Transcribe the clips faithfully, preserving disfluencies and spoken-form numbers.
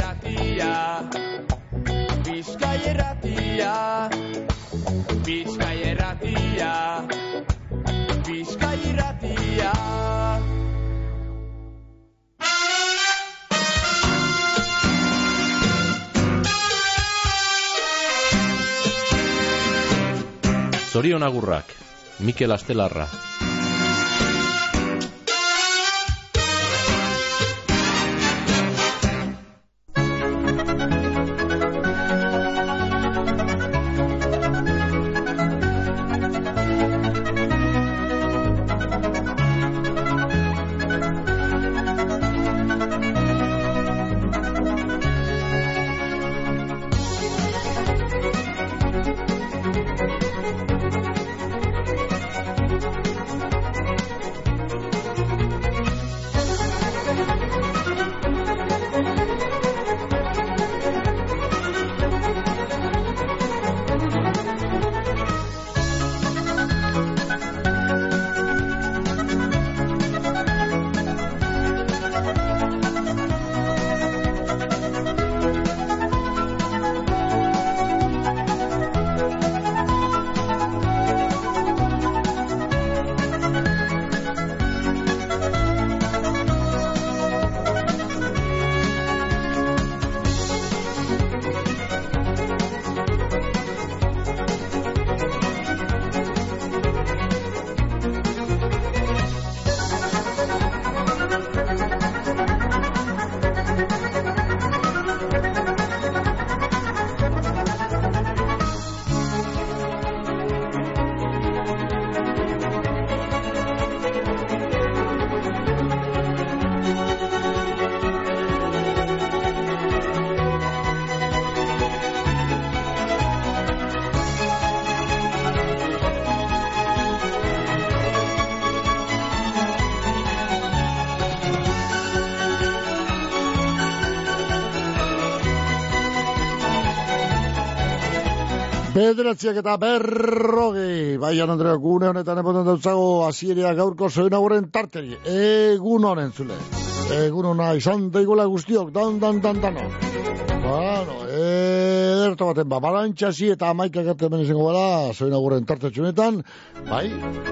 irratia, Bizkai irratia, Bizkai irratia, Bizkai irratia. Zorion agurrak, Mikel Astelarra. Bederatziak eta berrogi, baian Andrea, gune honetan epoten dautzago hasierea gaurko zoinaguren tarteri, egun honen zule, egun hona izan daigula guztiok, dan, dan, dan, dano. Bueno, ederto baten, ba, balantxasi eta amaikak ertemen izango gara, zoinaguren tartetxunetan, bai,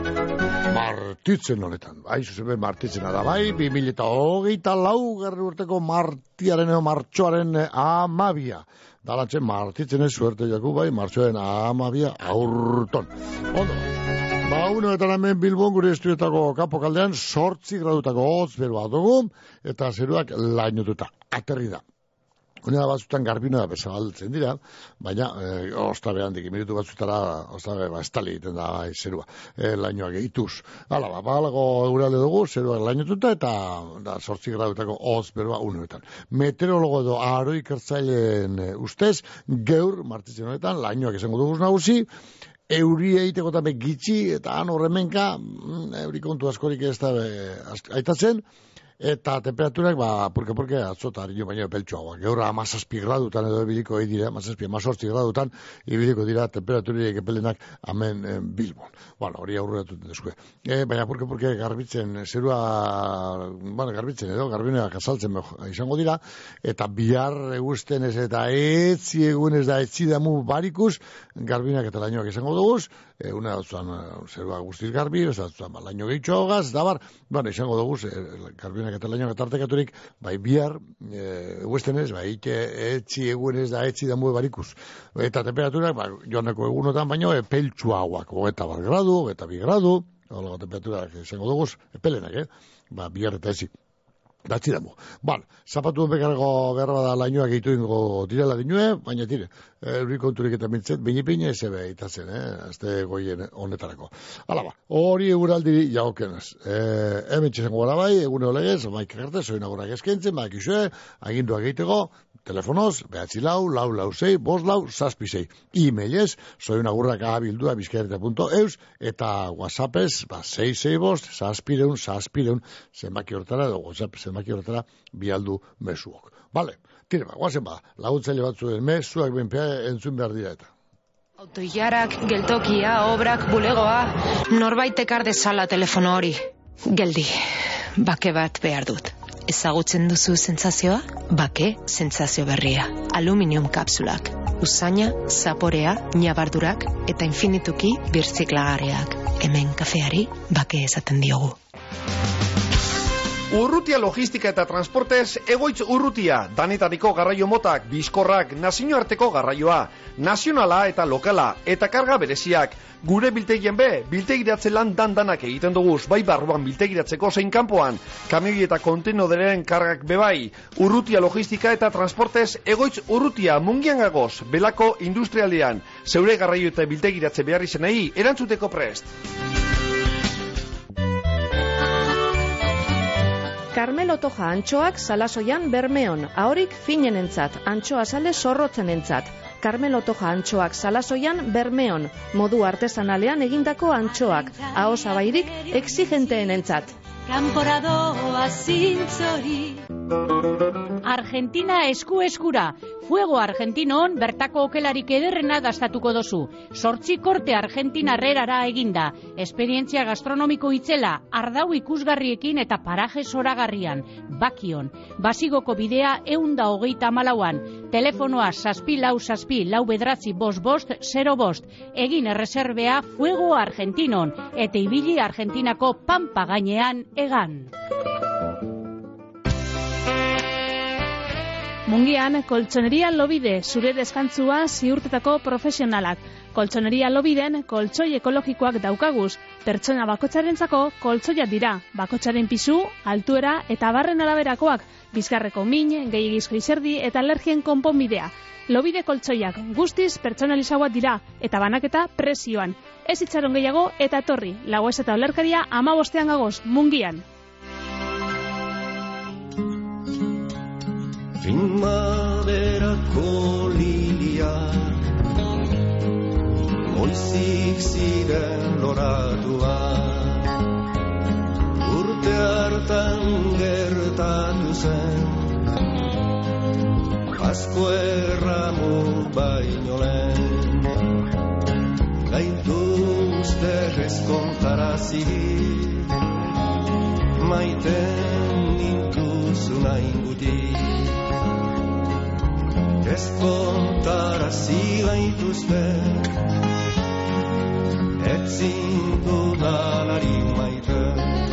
martitzen honetan, bai, zuzen martitzen da, bai, bi mila eta hogeita lau garri urteko martiaren edo martxoaren amabia. Dalantzen martitzen ez suerte jaku bai, martxoaren amabia aurton. Ondo, ba, uneetan hemen Bilbon gure estudietako kapokaldean sortzi gradutako hotz beroa dugu, eta zeruak lainotuta, aterri da. Unea batzutan garbinoa bezabaltzen dira, baina e, ostabe handik, minutu batzutara ostabe ba, estali egiten da bai, zerua, e, lainoak egituz. Hala, ba, balago eurale dugu, zeruak lainotuta, eta da, sortzi gradutako hotz beroa uneetan. Meteorologo edo aroik ertzaileen e, ustez, geur, martitzen honetan, lainoak esango dugu nagusi, euri egiteko tabe gitxi, eta han horremenka, euri kontu askorik ez da e, aitatzen, eta temperaturak, ba, purke-purke atzota harino baino peltsuagoa. Gaur amazazpi gradutan edo ebiliko dira, amazazpi, amazortzi gradutan, ebiliko dira temperaturiek epelenak amen eh, Bilbon. Bueno, hori aurreratuten dezue. E, baina purke-purke garbitzen, zerua, bueno, garbitzen edo, garbineak azaltzen izango dira, eta bihar egusten ez eta etzi egunez da etzi damu barikus, garbinak eta lainoak izango duguz, e, una dutzuan zerua guztiz garbi, ez dutzuan ba, laino gehitxo hogaz, dabar, bueno, izango duguz, e, garbinak eta lainoak tartekaturik, bai bihar, e, eguestenez, bai ite etzi egunez da etzi damu barikuz. Eta temperaturak, ba, joaneko egunotan baino, epeltsuagoak, hogeita bat gradu, hogeita bi gradu, hola temperaturak izango duguz, epelenak, eh? Ba, bihar eta ezi. Datzi damu. Bal, zapatu bekargo behar bada lainoak egitu ingo direla dinue, baina tire, euri konturik eta mintzet, bine-bine eze behitatzen, eh, azte goien honetarako. Hala ba, hori eguraldi jaokenaz. E, hemen txesango gara bai, egune olegez, maik egerte, zoinagorak eskentzen, maik isue, aginduak egiteko, telefonoz, behatzi lau, lau lau zei, bos lau, zazpi zei. E-mailez, zoinagurrak abildua bizkaereta punto eus, eta whatsappez, ba, zei zei bost, zazpireun, zazpireun, zenbaki hortara, edo whatsapp zenbaki hortara, bialdu mesuok. Bale, tire ba, guazen ba, laguntzaile batzuen mesuak benpea entzun behar dira eta. Autoilarak, geltokia, obrak, bulegoa, norbait ekar dezala telefono hori. Geldi, bake bat behar dut. Ezagutzen duzu sentsazioa? Bake sentsazio berria. Aluminium kapsulak. Usaina, zaporea, ñabardurak eta infinituki birziklagarriak. Hemen kafeari bake esaten diogu. Urrutia logistika eta transportez, egoitz urrutia, danetariko garraio motak, bizkorrak, nazioarteko garraioa, nazionala eta lokala, eta karga bereziak. Gure biltegien be, biltegiratze lan dan-danak egiten duguz, bai barruan biltegiratzeko zein kanpoan, kamioi eta kontenoderen kargak bebai. Urrutia logistika eta transportez, egoitz urrutia, mungian gagoz, belako industrialdean, zeure garraio eta biltegiratze behar izenei, erantzuteko prest. Carmelo Toja antxoak Salasoian Bermeon, ahorik finenentzat, antxoa sale zorrotzenentzat. Carmelo Toja antxoak Salasoian Bermeon, modu artesanalean egindako antxoak, ahosabairik exigenteenentzat. Kanporadoa zintzori. Argentina esku-eskura. Fuego argentinon bertako okelarik ederrena dastatuko dozu. Sortzi korte argentinarrerara eginda. Esperientzia gastronomiko itzela, ardau ikusgarriekin eta paraje zoragarrian. Bakion. Basigoko bidea eunda hogeita malauan. Telefonoa saspi lau saspi lau bedratzi bost bost zero bost. Egin erreserbea Fuego argentinon. Eta ibili Argentinako pampa gainean egan. Mungian, koltsoneria Lobide, zure deskantzua ziurtetako profesionalak. Koltsoneria Lobiden, koltsoi ekologikoak daukaguz. Pertsona bakotxarentzako koltsoiak dira. Bakotxaren pisu, altuera eta barren araberakoak. Bizkarreko min, gehiagizko izerdi eta alergien konponbidea. Lobide koltsoiak guztiz pertsonalizagoak dira eta banaketa prezioan. Ez itxaron gehiago eta etorri. Lagoez eta olerkaria hamabostean gagoz, Mungian. Primaverako liliak goizik ziren loratuak, urte hartan gertatu zen asko erramu baino lehen, gaituzte ezkontarazi maiten nintuzuna ingutik. Ez kontarazi gaituzte, etzin dudalari maite.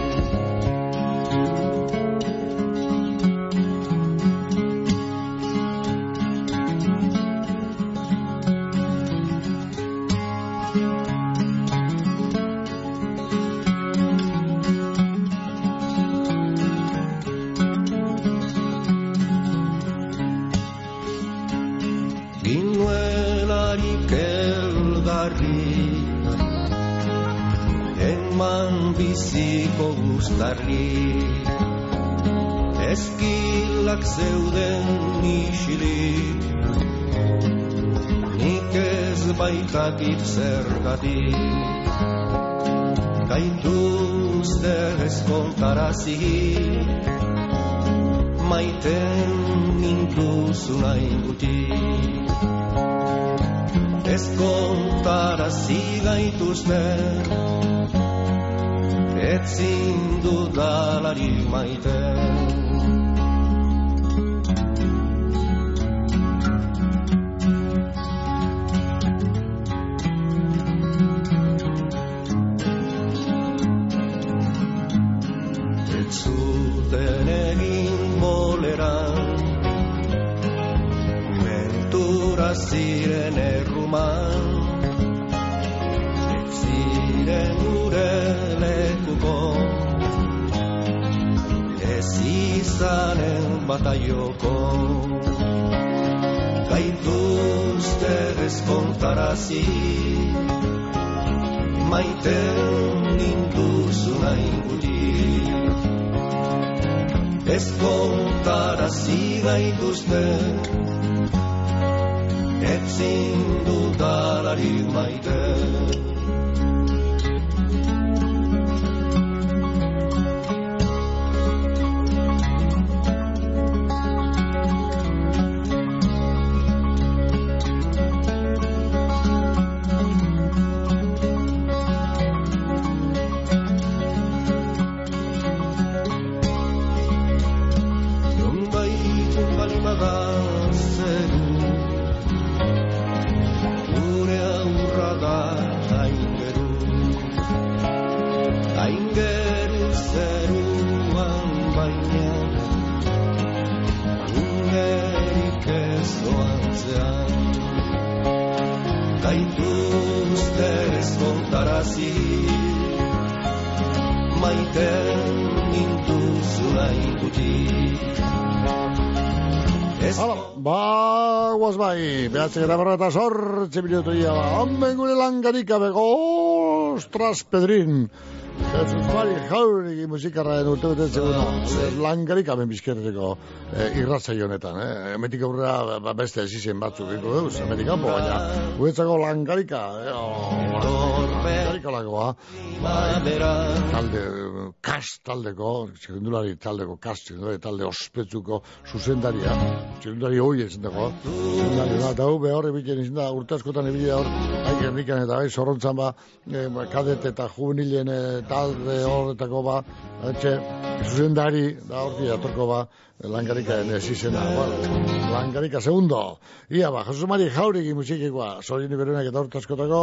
Biziko guztarri, eskilak zeuden isilik, nik ez baitakit zergatik, gaituzte ezkontarazi, maiten nintuzuna ingutik. Ezkontarazi gaituzte, etzin dudalari maite. Ez zuten egin boleran, mentura ziren erruman, ez ziren gure ez izanen bataioko, gaituzte ezkontarazi, maiten nintuzuna ingutik. Ezkontarazi gaituzte, etzin dudalari maite. zoantzean gaituzte ez kontarazi maiten nintuzu nahi guti. Hala, ba, guaz bai, behatzek eta berra eta sortze minutu ia, ba, onben gure langarika bego, ostras, Pedrin, Jesus Mari Jauregi musikarraen urte beten seguna, langarika ben bizkerteko eh, irratzaio honetan, eh? Emetik aurrera ba, beste ezizien batzuk iko deuz, emetik kanpo, baina guetzako langarika, eh, oh, langarika lagoa, bai, talde, kas taldeko, txirrindulari taldeko, kas txirrindulari talde ospetsuko zuzendaria, txirrindulari hoi ezen dago, eta hau behar ebiten izan da, urte askotan ebile hor, bai gernikan eta bai, zorrontzan ba, eh, kadet eta juvenilen eh, talde horretako ba, etxe, zuzendari, da horti atorko ba, langarika ezizena, bueno, langarika segundo, ia ba, Jesus Mari Jauregi musikikoa, Sorini Berunak eta horti askotako,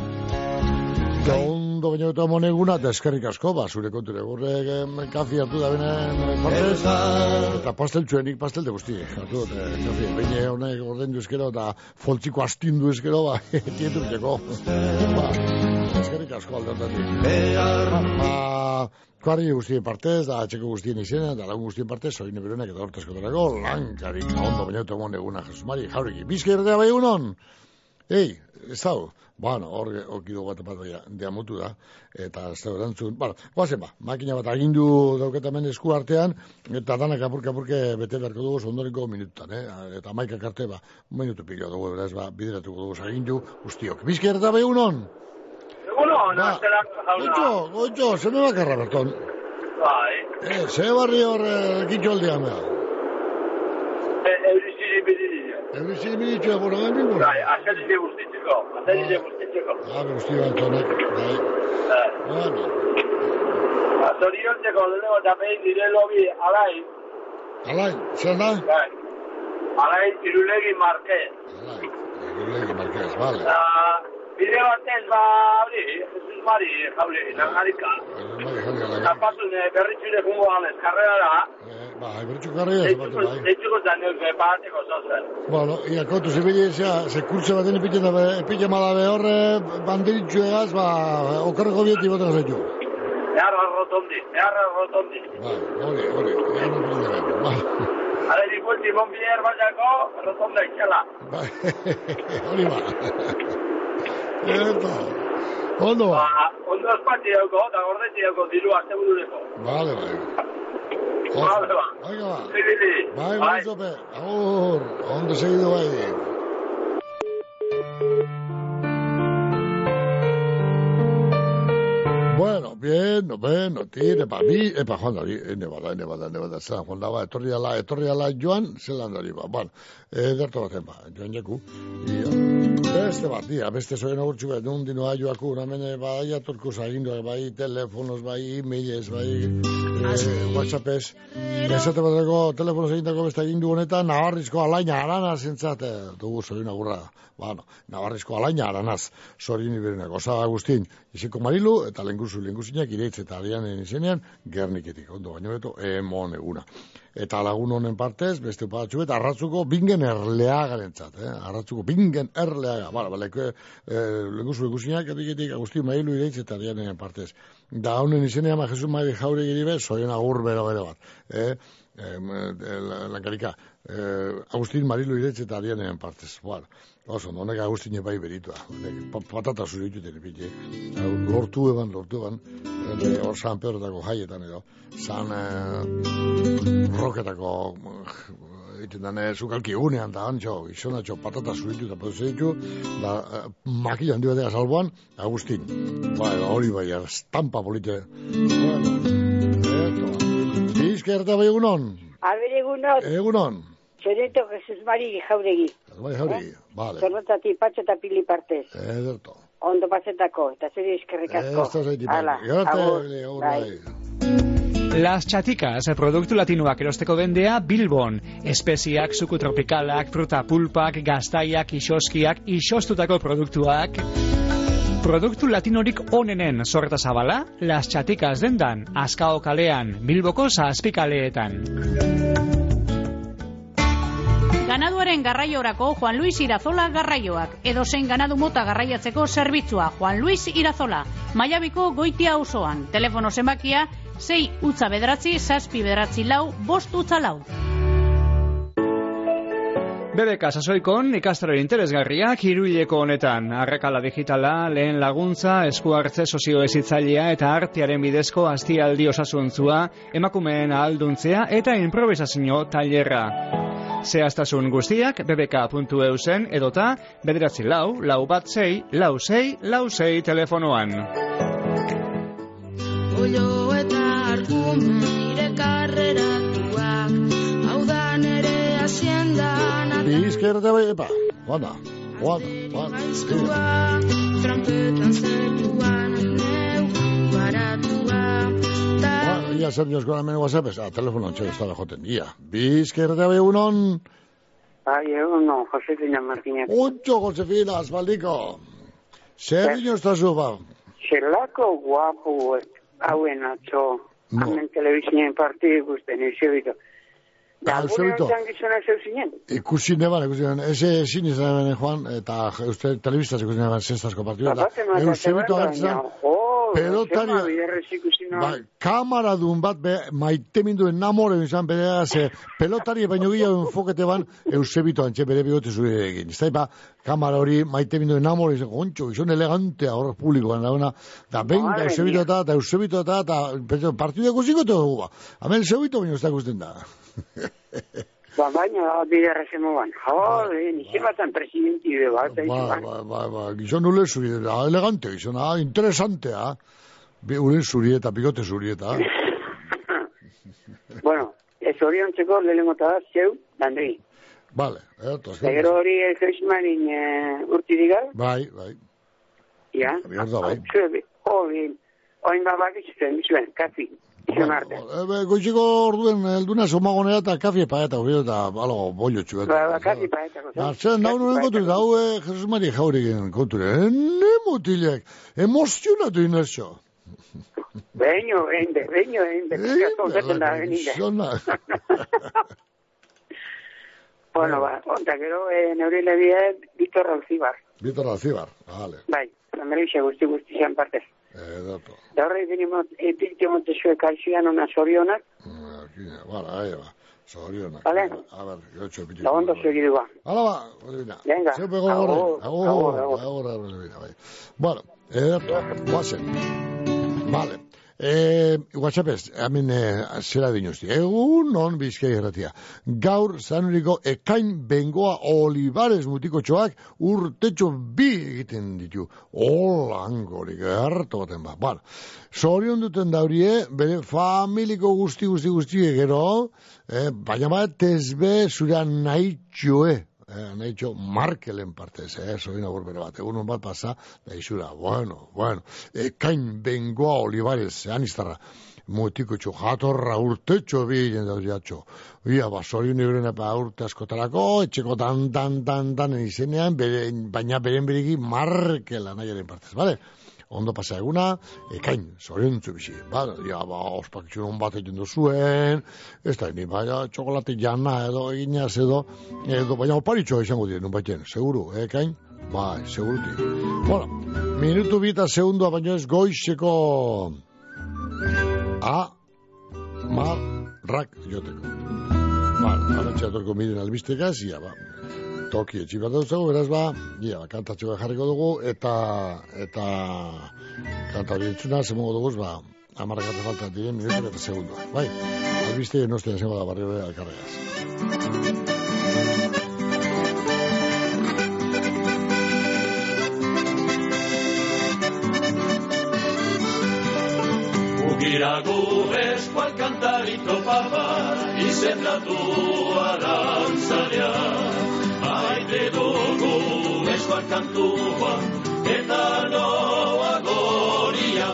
da ondo baino eta moneguna, eta eskerrik asko, ba, zure konture, gurre kafi hartu da benen partez, eta pastel txuenik, pastel de guzti, hartu dut, kafi, baina honek orden du eskero, eta foltziko astindu eskero, ba, tieturteko, ba, eskerrik asko aldertatik. Ba, kuarri guztien partez, da atxeko guztien izena, da lagun guztien partez, Sorini Berunak eta horti askotarako, lankarik, ondo baino eta moneguna, Jesus Mari Jauregi, bizkerretea bai egunon, ei, ez hau, bueno, hor okidu bat bat dea mutu da, eta ez da erantzun, bueno, guazen ba, makina bat agindu dauketamen esku artean, eta danak apurke-apurke bete beharko dugu ondoriko minututan, eh? Eta maikak arte, ba, minutu pilo dugu, beraz, ba, bideratuko dugu agindu guztiok. Bizker eta behunon? Egunon, ba, goitxo, goitxo, zeme bakarra berton. Bai. Eh, ze barri hor kitxo aldean, beha? Euriziri bidiria. Euriziri bidiria, bueno, gain bingo? Bai, azerize guztitzeko, azerize guztitzeko. Ah, guzti bantonek, bai. Bueno. Azoriontzeko, lehenko eta behin dire lobi, alain. Alain, zer da? Bai. Alain, Irulegi Marquez. Alain, Irulegi Marquez, vale. Bide batez, ba, hori, Jesus Mari Jauregi, langarika. Jesus Mari Jauregi. Zapatun berritxure fungo galez, karrera. Ba, berritxu karrera, zapatu, bai. Deitzuko zaneuk, bateko zozen. Bueno, ia kontu, zibili, ze kurtze baten epite malabe horre, banderitxu egaz, ba, okarreko bieti botan zaitu. Eharra rotondi, eharra rotondi. Ba, hori, hori, eharra rotondi, ba. Ara, dikuelti, bon bider batako, rotonda itxela. Ba, hori ba. Eta, ondo ba. Ondo espati dauko, eta gordeti dauko, diru azte burureko. Vale, bai. Vale, ba. Oiga, ba. Zibili. Bai, bai, zope. Agur, ondo segido bai. Bueno, bien, bueno, tire, epa, bi, epa, joan da, ene bada, ene bada, ene bada, zelan, joan da, ba, etorri ala, etorri ala joan, zelan da, ba, bueno, ederto baten, ba, joan jaku, ia, beste bat, ia, beste zoen agurtxu bat, nun dino aioaku, namen, ba, aiatorku zaginduak, bai, telefonos, bai, e-mailez, bai, eh, whatsappez, esate bateko telefonos egindako beste egindu honetan, Navarrizko alaina aranaz entzat, dugu zoen agurra, bueno, Navarrizko alaina aranaz, Sorini Berunak, osada Agustin, iziko Marilu, eta lenguzu, lenguzinak, ireitz eta adianen izenean, Gerniketik, ondo baino beto, emon eguna. Eta lagun honen partez, beste upadatxu eta arratzuko bingen erleagarentzat, eh? Arratzuko bingen erleaga, bala, bala, eh, lenguzu, lenguzinak, etiketik, Agustin Marilu, ireitz eta adianen partez. Da honen izenean, ma Jesus Mari Jauregi iribe, zoien agur bero bero bat, eh? Eh, lankarika, eh, Agustin Marilu iretz eta adianen partez, bueno, oso, honek Agustin epai beritua, honek patata zure dituten epite, lortu eban, lortu eban, hor San Pedrotako jaietan edo, San eh, Roketako, egiten dane, zukalki egunean da, antxo, izonatxo, patata zure ditu eta produze ditu, da, eh, makila handi batea salboan, Agustin, bai, hori bai, estampa polite, bueno, eto, bizkerta bai egunon? Aber egunon. Egunon. Zoreto Jesus Mari Jauregi. Bai, Jauregi, bale. Zorrotati patxo eta pili partez. Ederto. Ondo patzetako, eta zeri eskerrik asko. Esto zaiti bai. Garte, agur bai. Las Chaticas, produktu latinoak erosteko bendea Bilbon. Espeziak, suku tropikalak, fruta pulpak, gaztaiak, isoskiak, isostutako produktuak. Produktu latinorik onenen sorreta zabala, Las Chaticas dendan, Azkao kalean, Bilboko zazpikaleetan. Ganaduaren garraiorako Juan Luis Irazola garraioak. Edozein ganadu mota garraiatzeko zerbitzua Juan Luis Irazola. Maiabiko Goitia auzoan. Telefono zenbakia sei utza bederatzi, zazpi bederatzi lau, bost utza lau. B B K sasoikon ikastaro interesgarriak hiruileko honetan. Arrakala digitala, lehen laguntza, esku hartze soziohezitzailea eta artearen bidezko astialdi osasuntzua, emakumeen ahalduntzea eta improvisazio tailerra. Zehaztasun guztiak b b k puntu e u zen edota bederatzi lau, lau bat sei, lau sei, lau sei telefonoan. Olio eta argumen nire karreratuak, hau da nere haciendan Bizkerte bai, epa, guada, guada, guada. Trampetan zertuan neu, baratua. Bueno, ya zer diosko hemen WhatsApp, a telefono antxero estaba joten dia. Bizkerte bai egunon. Bai, egunon, Josefina Martínez. Mucho, Josefina, asfaldiko. Zer dino estazu, ba? Zelako guapo hauen atzo, hamen telebizinen parti ikusten, izebito. Da, gure honetan gizona zeu zinen? Ikusi neban, ikusi neban. Eze ezin izan hemen, Juan, eta uste telebistaz ikusi neban zestazko partidu. Eusebito agertzen, pelotari, bai, kamaradun bat, maite minduen namore izan bere ze pelotari baino gehiago enfokete ban, Eusebito antxe bere bigote zure egin. Ez da, kamara hori maite minduen namore izan, gontxo, izan elegantea horrek publikoan dauna, da benga Eusebito eta, eta Eusebito eta, eta partidu ikusiko dugu, ba. Hemen Eusebito baino ez da ikusten da. Ba, baina, biderra zemoan. Jode, nizematan presidenti de bat. Ba, ba, ba, ba, gizon ule zuri, elegante, gizon, interesantea. Ule zuri eta bigote zuri eta. Bueno, ez hori ontzeko lehenengota da, zeu, dandri. Vale, erto. Egero hori Christmanin urti digar? Bai, bai. Ja? Biarda, bai. Hori, oin babakitzen, bizuen, kafi. Goiziko orduen elduna somagonera eta kafi paeta, eta algo bollo txuet. Ba, kafi paeta. Zer, nahu nuen konture, daue Jesus Mari Jauregin konture. Ene mutilek, emozionatu inertxo. Beño, ende, beño, ende. Zona. Bueno, ba, onta, gero, neurile bide, Víctor Alcibar. Víctor Alcibar, vale. Bai, Andrei guzti guzti zean partez. Edato. Da horre dinimot, epiltio montezue kalzian una sorionak. Bara, ahi ba, sorionak. Vale? A ver, gotxo epiltio. Da ondo segidu ba. Hala ba, Olivina. Venga. Zeupe gogorre. Agur, agur, agur, agur. Bueno, edato, guazen. Vale. Eh, WhatsAppez, hemen eh, zera dinozti. Egun non Bizkai erratia. Gaur zanuriko ekain bengoa Olivares mutiko txoak urtetxo bi egiten ditu. Olangorik, harto baten ba. Bueno, zorion duten daurie, bere familiko guzti guzti guzti egero, eh, baina bat tezbe zura nahi txoe. Eh, nahi txo Markelen partez, eh, soin agur bere bat, egun bat pasa, da izura, bueno, bueno, ekain bengoa Olivares, aniztarra, mutiko txo, jatorra urtetxo bi jendauziatxo, ia, ba, sorion ibren epa urte askotarako, etxeko tan, tan, tan, tan, izenean, bere, baina beren beriki Markela nahiaren partez, bale? Ondo pasa eguna, ekain, zoriontzu bizi. Ba, ja, ba, ospakitxun hon bat egin duzuen, ez da, ni, baina, txokolate jana edo, eginaz edo, edo, baina oparitxoa izango dira, nun baiten, seguru, ekain? Bai, seguruti. Bueno, minutu bita segundua, baina ez goizeko a marrak joteko. Ba, aratxe atorko miren albistekaz, ia, ba, toki etxi bat dutzago, beraz ba, ia, kantatxoa jarriko dugu, eta, eta, kanta bientzuna, zemongo dugu, ba, amarrakate falta diren, minutu eta segundua. Bai, albiste, nostien zengo da barrio bera alkarregaz. Ugiragu eskual kantarito papa, izendatu arantzalea. Maite dugu eskual kantua, eta noa goria.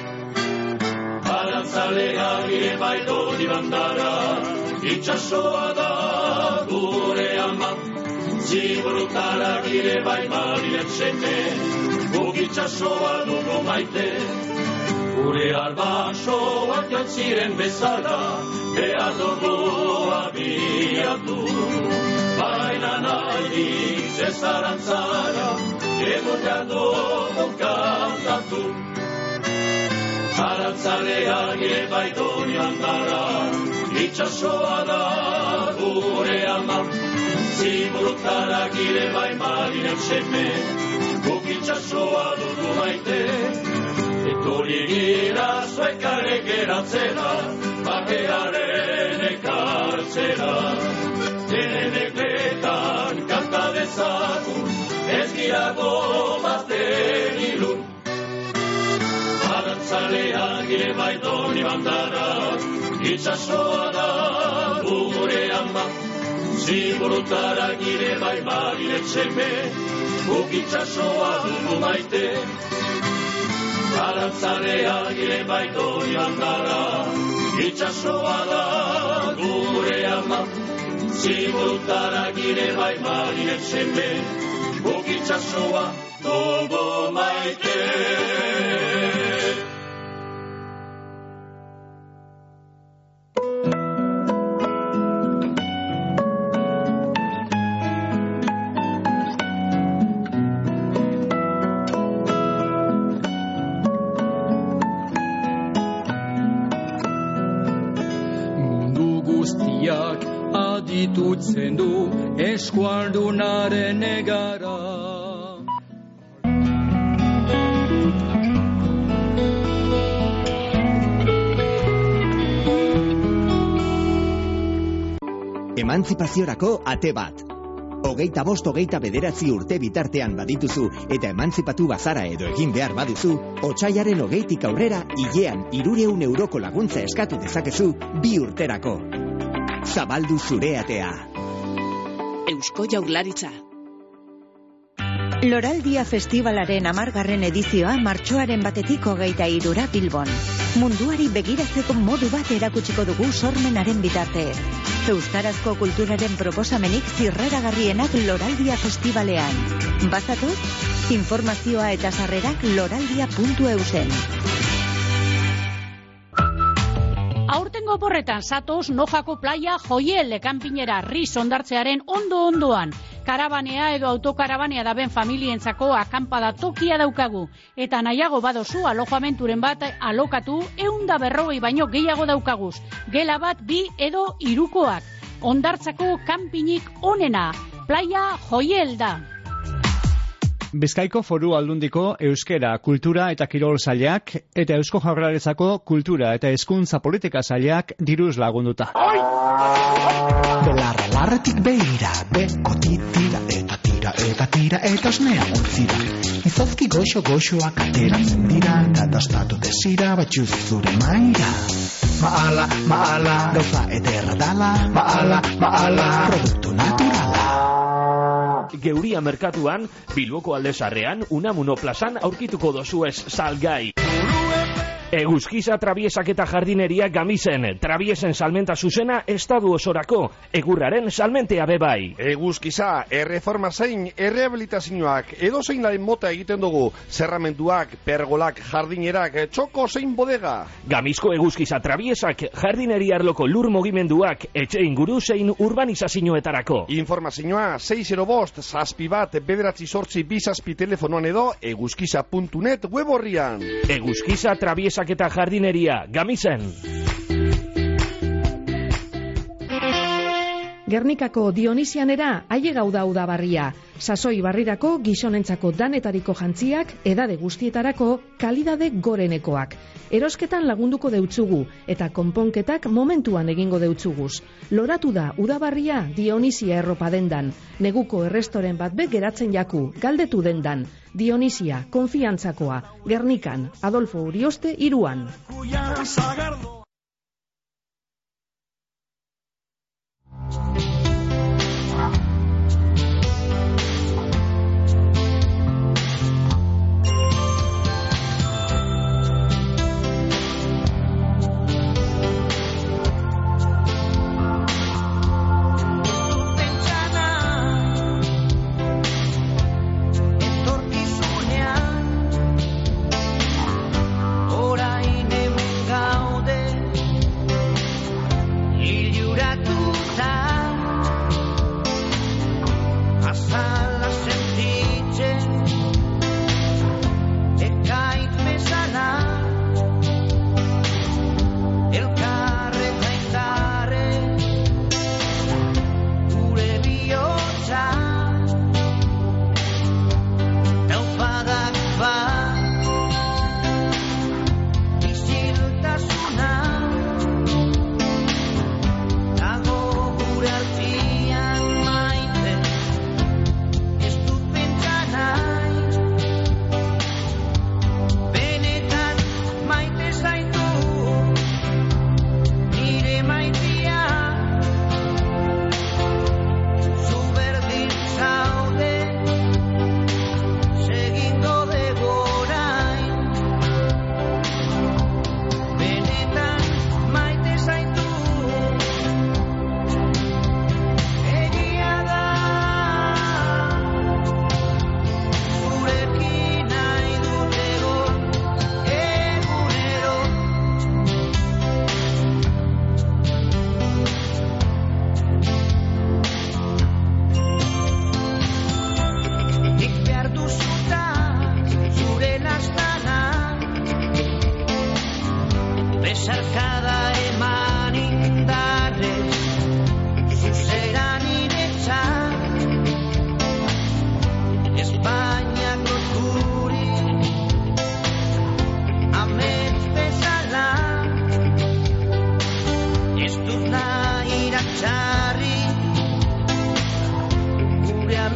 Arantzalea gire baito dibandara, itxasoa da gure ama. Ziburutara gire bai marilet sete, guk itxasoa dugu maite. Gure albasoak jantziren bezala, behar dugu abiatu. Bai aldiz ez arantzara, edo jago kantatu. Arantzaleak ere baitoni handara, itxasoa da gure ama. Ziburutarak ere bai marinen seme, guk itxasoa dugu maite. Etori gira zuekare geratzera, bakearen ekartzera. Denen ekletan kanta dezagun, ez girago baten ilun. Arantzaleak ere baitoni bandara, itxasoa da gure ama. Ziburutarak ere bai marinen seme, guk itxasoa dugu maite. Arantzaleak ere baitoni handara, itxasoa da gure ama. Ziburutarak ere bai marinen seme, guk itxasoa dugu maite. Aditutzen du eskualdunaren egara. Emantzipaziorako ate bat. Hogeita bost hogeita bederatzi urte bitartean badituzu eta emantzipatu bazara edo egin behar baduzu, otsailaren hogeitik aurrera hilean hirureun euroko laguntza eskatu dezakezu bi urterako. Zabaldu zure atea. Eusko Jaurlaritza. Loraldia Festivalaren hamargarren edizioa martxoaren batetik hogeita hirura Bilbon. Munduari begiratzeko modu bat erakutsiko dugu sormenaren bitartez. Euskarazko kulturaren proposamenik zirraragarrienak Loraldia Festivalean. Bazatoz, informazioa eta sarrerak loraldia puntu eusen. Aurtengo oporretan zatoz Nojako playa Joiel kanpinera Riz ondartzearen ondo-ondoan. Karabanea edo autokarabanea daben familientzako akampada tokia daukagu. Eta nahiago badozu alojamenturen bat alokatu eunda berrogei baino gehiago daukaguz. Gela bat bi edo hirukoak. Ondartzako kanpinik onena. Playa Joiel da. Bizkaiko Foru Aldundiko Euskera, Kultura eta Kirol Sailak eta Eusko Jaurlaritzako Kultura eta Hezkuntza Politika Sailak diruz lagunduta. Belarra larretik beira, beko titira eta tira eta tira eta osnea utzira. Izozki goxo-goxoak ateratzen dira, katastatu desira batxuz zure maira. Maala, maala, gauza ederra dala, maala, maala, produktu naturala. Geuria merkatuan, Bilboko aldezarrean, Unamuno plazan aurkituko dozuez salgai. Eguzkiza trabiesak eta jardineria Gamizen, trabiesen salmenta zuzena estadu osorako, egurraren salmentea bebai. Eguzkiza, erreforma zein, errehabilitazioak, edo zein laren mota egiten dugu, zerramenduak, pergolak, jardinerak, txoko zein bodega. Gamizko eguzkiza trabiesak, jardineria arloko lur mogimenduak, etxe inguru zein urbanizazioetarako. Informazioa, sei zero bost, zazpi bat, bederatzi sortzi bizazpi telefonoan edo, eguzkiza puntu net web horrian. Eguzkiza trabiesak eta jardineria, Gamizen. Gernikako Dionisianera aie gauda udabarria. Sasoi barrirako gizonentzako danetariko jantziak, edade guztietarako kalidade gorenekoak. Erosketan lagunduko deutzugu eta konponketak momentuan egingo deutzuguz. Loratu da udabarria Dionisia erropa dendan. Neguko errestoren bat be geratzen jaku, galdetu dendan. Dionisia, konfiantzakoa, Gernikan, Adolfo Urioste iruan. Orain hemen gaude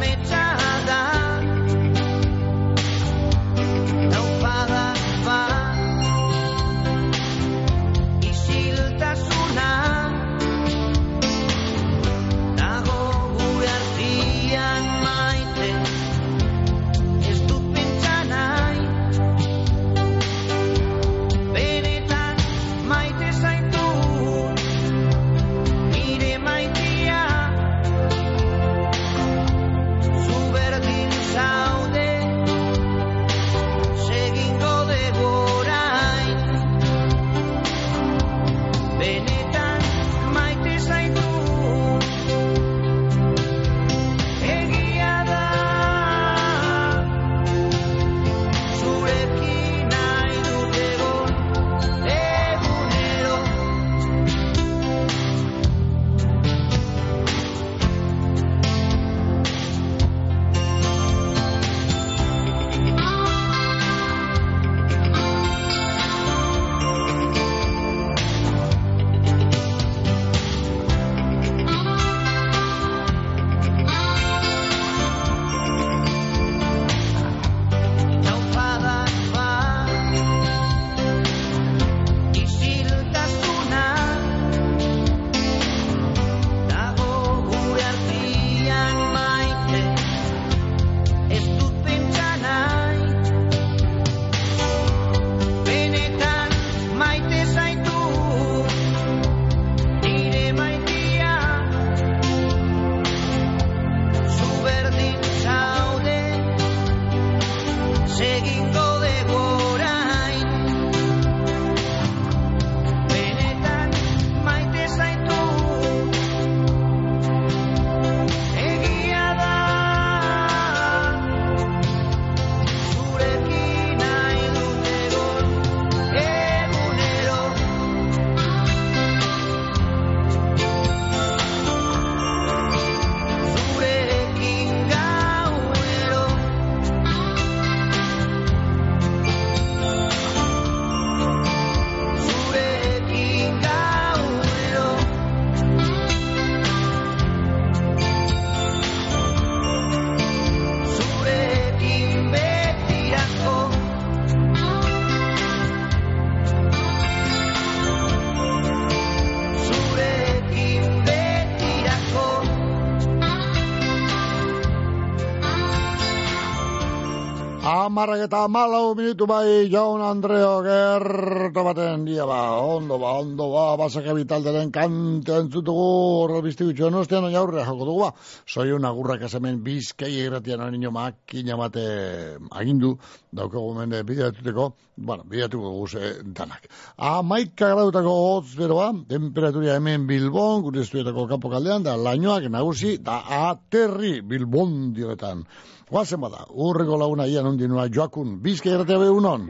Amarrak eta malau minutu bai, Jaun Andreo gerto baten dia ba, ondo ba, ondo ba, basaka bitalderen kante entzutugu, horre biztigutxo enostean, oin aurre, joko dugu ba, soi una gurrak asemen Bizkai irratian oin ino makina bate agindu, daukagu mende bideatuteko, bueno, bideatuko guse danak. Amaika graudutako hotz beroa, temperaturia hemen Bilbon, gure estuetako kapokaldean, da lainoak nagusi, da aterri Bilbon dioretan. Guazen bada, urreko laguna ian ondinua joakun, Bizkai irratia be unon?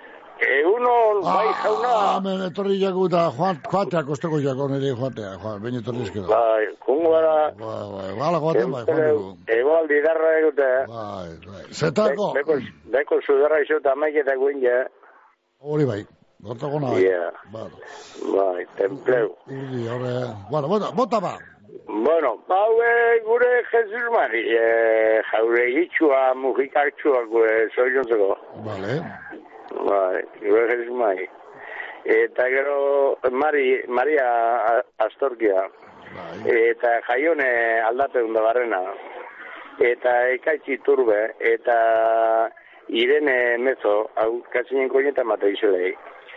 Egunon, bai jauna. Ah, men etorri jaku eta joatea kosteko jako nire joatea, joan, ben etorri ezkero. Bai, kungo gara. Bai, bai, bala joaten bai, joan dugu. Egoal didarra egute. Bai, bai. Zetako? Beko sudarra iso eta maiketa guen ja. Hori bai, gortako nahi. Ia, bai, templeu. Urdi, horre, bueno, bota, bota ba. Bueno, haue gure Jesus Mari, eh, jaure itxua, mujikartxua gure zoizontzeko. Vale. Bai, gure Jesus Mari. Eta gero, Mari, Maria Astorkia. Bai. Eta jaione aldate dunda barrena. Eta ekaitzi turbe, eta Irene Mezo, hau katzinen koineta mate izolei.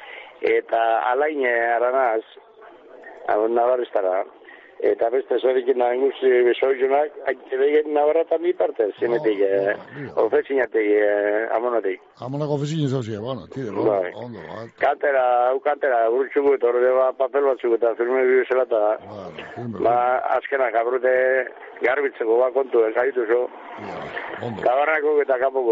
Eta alaine aranaz, hau nabarreztara. Eta beste zorikin nahi guzi besoizunak, haite begen nabarratan bi parte, zenetik, ofezinatik, amonatik. Amonako ofezin izozia, bueno, tire, ondo, bat. Kantera, hau kantera, urtsugu eta horre ba papel batzuk eta firme bidezela eta, ba, azkenak abrute garbitzeko ba kontu, ez haitu zo. Tabarrako eta kapoko.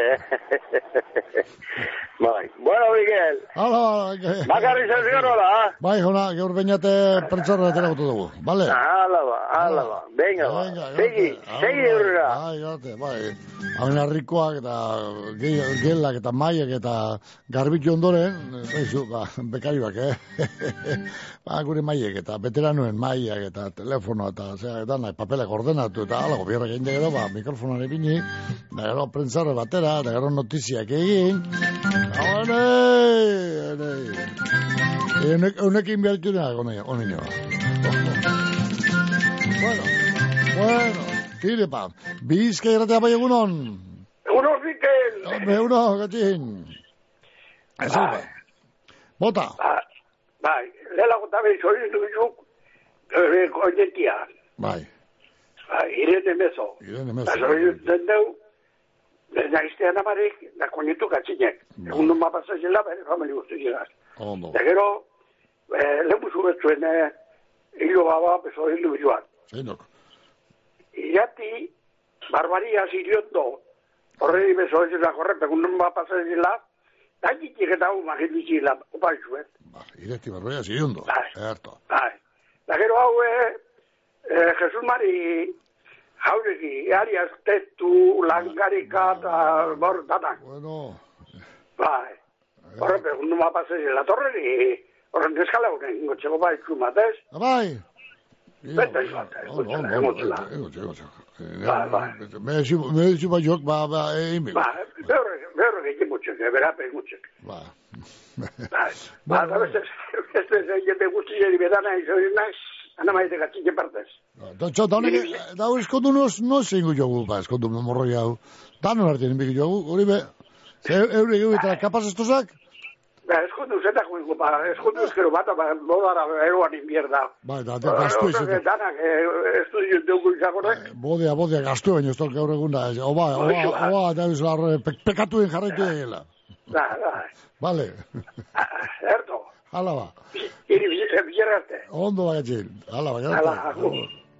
Bai, bueno, Miguel. Hala, bakarri zazio nola, ha? Bai, jona, gaur bainate pertsarra atera gotu dugu, bale? Hala ba, hala ba, venga ba, segi, segi eurra. Bai, gate, bai, hauen harrikoak eta gelak eta maiak eta garbitxo ondoren, baizu, ba, bekarioak, eh? Ba, gure maiek eta veteranuen maiak eta telefono eta, zera, eta nahi, papelak eta ordenatu, eta ala, gobierrak egin gero, ba, mikrofonare bini, da gero, prentzarre batera, da gero notiziak egin, honei, honei, honekin behartu nahi, honei, honei, bueno, bueno, tire, pa, Bizka irratea bai egunon? Egunon, Mikel! Egunon, gatxin. Ez ba. Bota. Bai, lehelago tabe zorin duzuk, koinetia. Bai. Bai, irene mezo. Irene mezo. Da zorin dendeu, da iztean amarik, da koinetu katzinek. Egun nun mapasa zela, bere famili guztu zilaz. Ondo. Da gero, lehenbu zubetzuen, hilo baba, bezo hildu biluan. Zeinok. Irati, barbaria ziriondo, horredi bezo zela korrepe, egun nun mapasa zela, da gitik eta hau magitu zila, opa izuet. Irati barbaria ziriondo. Bai. Erto. Bai. Da gero hau, eh, Jesus Mari, jaureki, ari aztetu, langarika, eta bor, datak. Bueno. Bai. Horrepe, egun nun mapasa zela, torreri, horren eskala horren, gotxeko bai txumatez. Bai. Beta izan, egotxela, egotxela. Egotxela, Bai, bai. Me dizu ba jok, ba, ba, egin bigo. Ba, behorrek egin mutxek, berape mutxek. Ba. Bai. Ba, eta beste, beste, jende guzti jeri bedana izan naiz, ana maite gatzik partez. Da, txo, da honek, da hori eskondu nos, no zingu jogu, ba, eskondu morroi hau. Da non hartien inbik jogu, hori be, eure geu eta kapaz estuzak? Ba, eskondu zetak, ba, eskondu ezkero bat, ba, bodara eroan inbierda. Ba, da, da, gaztu izatek. Danak, estudio dugu izagorek. Bodea, bodea, gaztu baino, ez tolk gaur egun da. Oba, oba, oba, da bizlar, pekatuen jarraitu egela. Da, da. Vale. Erto. Hala ba. Iri bilerarte. Ondo bagatxin. Hala ba, Hala, gara.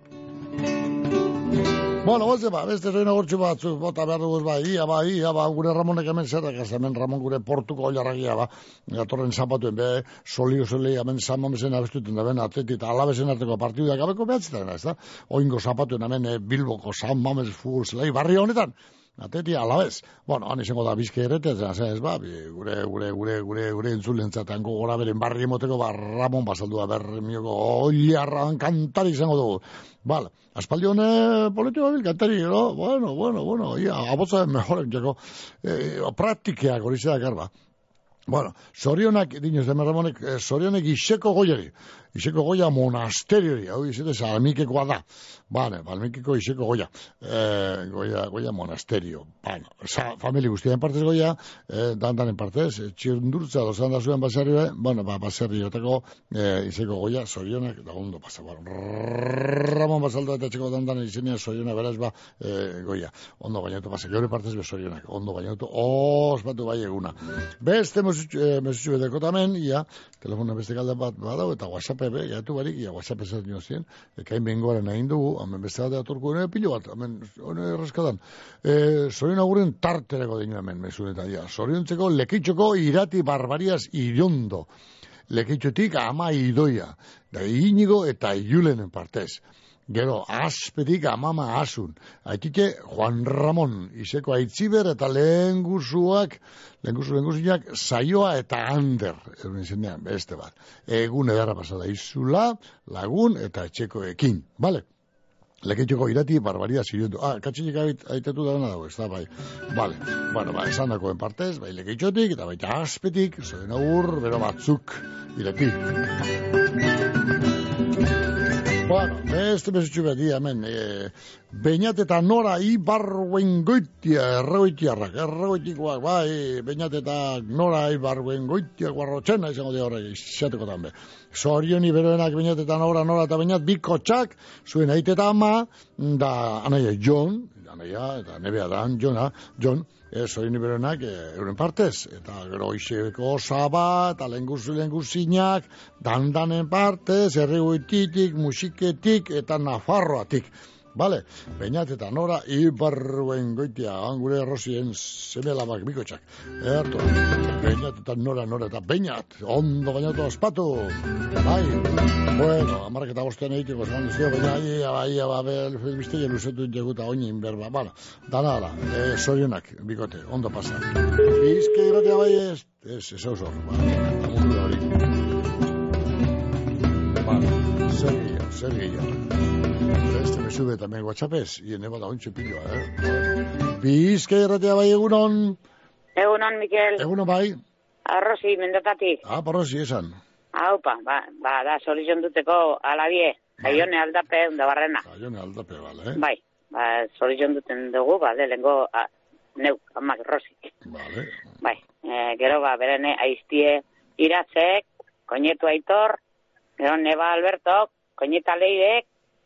Bueno, boze ba, beste zoin agurtxu batzu, bota behar duguz ba, ia ba, ia ba, gure Ramonek hemen zerrak, ez hemen Ramon gure portuko oilarragia ba, gatorren zapatuen, be, solio solei, hemen zamamesen abestuten da, ben, atleti eta alabesen arteko partidu da, gabeko behatzetan, ez da? Oingo zapatuen hemen e, Bilboko Zamames futbol zelai, barri honetan, atleti alabez. Bueno, han izango da bizke errete, ez ba, gure, gure, gure, gure, gure entzulentzaten gora beren barri emoteko, ba, Ramon basaldua berri mioko oilarran kantari izango dugu. Bala, aspaldi hone politiko bil kantari, no? Bueno, bueno, bueno, ia, abotza mejoren jako, eh, praktikeak hori zedak erba. Bueno, zorionak, dinoz deme Ramonek, eh, zorionek iseko goiari, iseko goia monasteriori, hau izete salmikekoa da. Bane, balmikeko iseko goia, eh, goia, goia monasterio. Bueno, sa, familia guztiaren partez goia, eh, dandanen partez, eh, txirndurtza dozan da zuen baserri, bueno, ba, baserri joteko, eh, iseko goia, zorionak, da ondo pasa, bueno, Ramon basaldo eta txeko dandanen izenia zorionak beraz ba, eh, goia. Ondo bainautu pasa, geure partez be zorionak, ondo bainautu, ospatu bai eguna. Beste mesutxu bedeko tamen, ia, telefona beste galda bat badau, eta WhatsApp ebe, jatu barik, ia WhatsApp esaten jozien, ekain bengoaren egin dugu, hemen beste bat aturko ene pilo bat, hemen hone errezkatan. E, Zorion aguren tartereko dinu hemen, mesunetan, ja. Zoriontzeko lekitxoko irati barbariaz irondo. Lekitxotik ama idoia, da inigo eta iulenen partez. Gero, azpetik amama asun. Aitite, Juan Ramon, izeko aitziber eta lehen guzuak, lehen guzu, lehen guzuak, saioa eta ander, euren izenean, beste bat. Egun edarra pasada izula, lagun eta etxekoekin, bale? Leketxoko irati, barbaria ziriondu. Ah, katxinik aitetu da dena dago, ez da, bai. Bale, bueno, ba, esan dakoen partez, bai leketxotik, eta baita azpetik, zoen agur, bero batzuk, irati. Bueno, beste mesutxu beti, hemen, e, Beñat eta Nora Ibarguen goitia, erregoitiarrak, erregoitikoak, bai, Beñat eta Nora Ibarguen goitia, guarrotxena izango di horrek, izateko tanbe. Zorioni beroenak Beñat eta Nora, Nora eta Beñat, bikotxak, zuen aite eta ama, da, anaia, Jon, anaia, eta nebea da, Jona, Jon, e, zorioni beroenak, e, euren partez, eta gero izeko osaba, eta lenguzu lenguzinak, dandanen partez, erregoititik, musiketik, eta Nafarroatik. Bale, Beñat eta Nora Ibarguen goitia, angure errosien semelabak bikotxak. Erto, Beñat eta Nora, Nora eta Beñat, ondo bainatu ospatu. Bai, bueno, amarrak eta bostean egiteko esan duzio, baina ia, ia, babel, bizteien luzetu integuta oinin berba, bala, dana, ala, e, zorionak, bikote, ondo pasa. Bizke irratia bai ez, ez, ez eusor, bala, amundu da hori. Bala, zer gehiago. zer gehiago. Este me sube también WhatsAppez, y ene bada ontsi piloa, eh? Bizkai erratea bai egunon. Egunon, Mikel. Egunon bai. Arrosi, mendatatik. Ah, parrosi, esan. Haupa, ba, ba, da, sorizion duteko alabie. Jaione aldape, unda barrena. Jaione aldape, bale, eh? Bai, ba, sorizion duten dugu, ba, de, lengo, a, neu, amak, rosik. Bale. Bai, e, gero, ba, berene, aiztie iratzek, koinetu aitor, gero, neba Albertok, koineta leidek,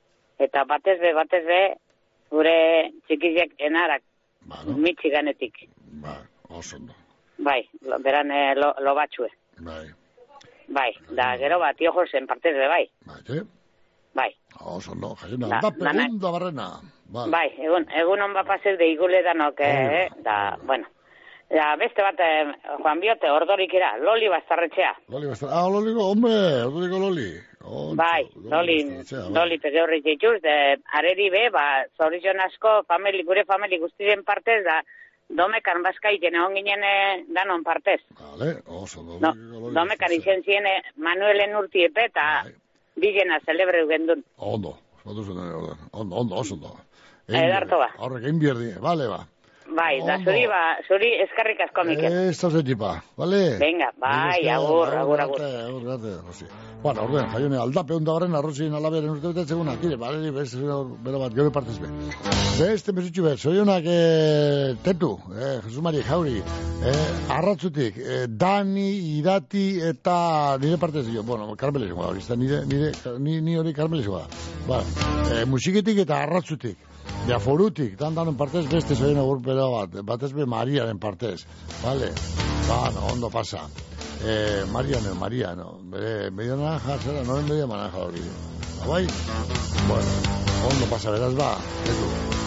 eta batez be, batez be, gure txikizek enarak, bueno. Michiganetik. Ba, oso ondo. Bai, lo, beran e, lo, lo batxue. Bai. Bai, da gero bat, tio Josen partez be, bai. Bai, eh? Bai. Oso ondo, jaiona, da, pegunda barrena. Bai, bai egun, egun on bapazek de igule danok, eh, da, bueno. Ja, beste bat, eh, Juan Biote, ordorik era, Loli Bastarretxea. Loli Bastarretxea, ah, Loli, hombre, ordoriko Loli. Ontsu, bai, Loli, Loli pege horrik dituz, de, areri be, ba, zorizion asko, famili, gure famili guztien partez, da, domekan bazkaiten egon ginen danon partez. Vale, oso, Loli, no, Loli. Domekan izen ziren Manuelen urtiepe, eta bilena celebre gendun. Ondo, ondo, ondo, oso ondo. Edarto ba. Horrek, einbierdi, vale, ba. Bai, da zuri, ba, zuri eskarrik asko, Mikel. Ez da tipa, vale? Venga, bai, agur, agur, agur. Agur, agur, Rosi. Bueno, orden, jaione, aldape hunda horren, arrozien alaberen urte betetzen guna, tire, bale, beste, bero bat, gero partez be. Beste mesutxu behar, zorionak, eh, tetu, eh, Jesus Mari, jauri, eh, arratzutik, eh, Dani, Irati, eta nire partez, jo, bueno, karmelesikoa, hori, nire, nire, ni hori karmelesikoa. Ba, eh, musiketik eta arratzutik. Ja, forutik, dan danen partez beste zoien agurpera bat, batez be Mariaren partez, vale? Ba, no, ondo pasa. Eh, Mariano, Mariano, bere, medio naranja, zera, no medio naranja hori. Bai? Bueno, ondo pasa, beraz, ba, edu.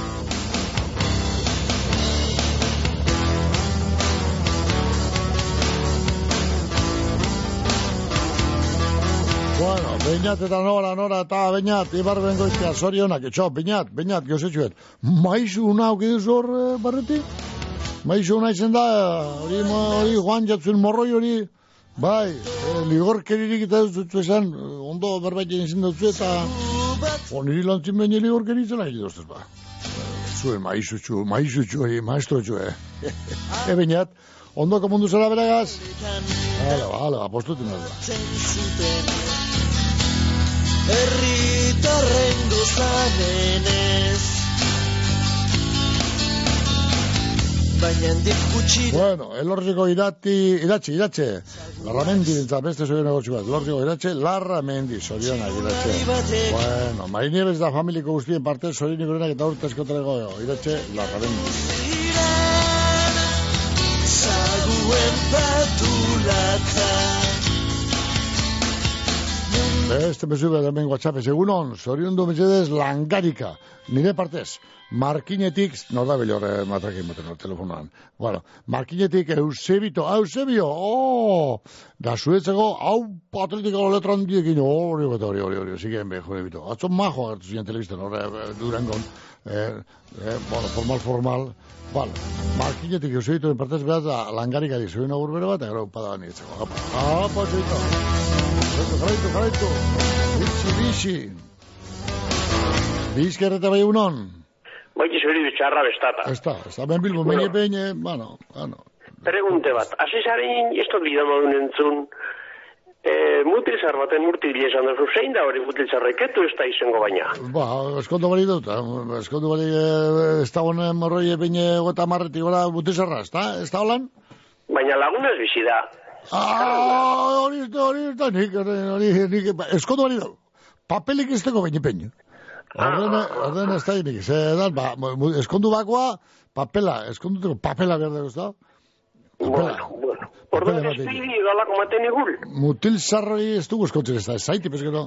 Bueno, Beñat eta Nora, Nora eta Beñat, Ibar Bengoitia, zorionak, etxo, Beñat, Beñat, giozetxuet. Maizu una aukidu zor, eh, barreti? Maizu una izen da, hori, hori, Juan jatzuen morroi hori, bai, eh, ligorkeririk eta dut esan, ondo berbaiten izin dut eta, oniri lantzin baina ligorkeri zela hili doztez, ba. Zuen, maizu txu, maizu txu, hori, maestro txu, eh. E, Beñat, ondoko mundu zela beragaz? Hala, ba, hala, apostutin da. Herritarren gozamenez baina handik gutxi. Bueno, elorriko irati, iratxe, iratxe Larramendi dintzat, beste zoien egotxu bat Elorriko iratxe, Larramendi, zorionak iratxe. Bueno, Marinieves da familiko guztien parte, zorionik urenak eta urte eskotrego iratxe, Larramendi. Zaguen patulata Este me sube también WhatsApp, segunon, zoriondu mesedez Langarika, nire partez, Markinetik, no da bilore matrakin baten hor telefonoan, bueno, Markinetik Eusebito, Eusebio, oh, da zuetzeko, hau patletikalo letran diekin, hori, hori, hori, hori, hori, zigen beho, ebito, atzo majo hartu ziren telebizten, hori, durangon, eh, eh, bueno, formal, formal, vale, Markinetik Eusebito, en partez behaz, Langarika dik, zuen agur bere bat, ero, pada nietzeko, apa, apa, zeito. Jarraitu, jarraitu, jarraitu. Bitsi, bitsi. Bizkerreta bai unon. Baiti zuri bitxarra bestata. Esta, esta ben bilbo, bueno. Meine peine, bueno, bueno. Pregunte bat, asizaren, ez dut bidamodun entzun, eh, mutilzar baten murtili esan duzu, zein da hori mutilzarreketu ez da izango baina? Ba, eskondo bali dut, eskondo bali ez da honen morroi peine gota marretik gola mutilzarra, ez da, ez da holan? Baina lagunez bizi da. Ah, hori, hori, hori, hori, hori, eskondo bali dut, papelik ez dago baina peine. Orden ez da inik, ze edan, ba, eskondu bakoa, papela, eskondu papela behar dago, ez da? Bueno, bueno. Orduan ez pili dalako maten igul. Mutil zarroi ez dugu eskontzen ez da, ez zaiti, pezkero.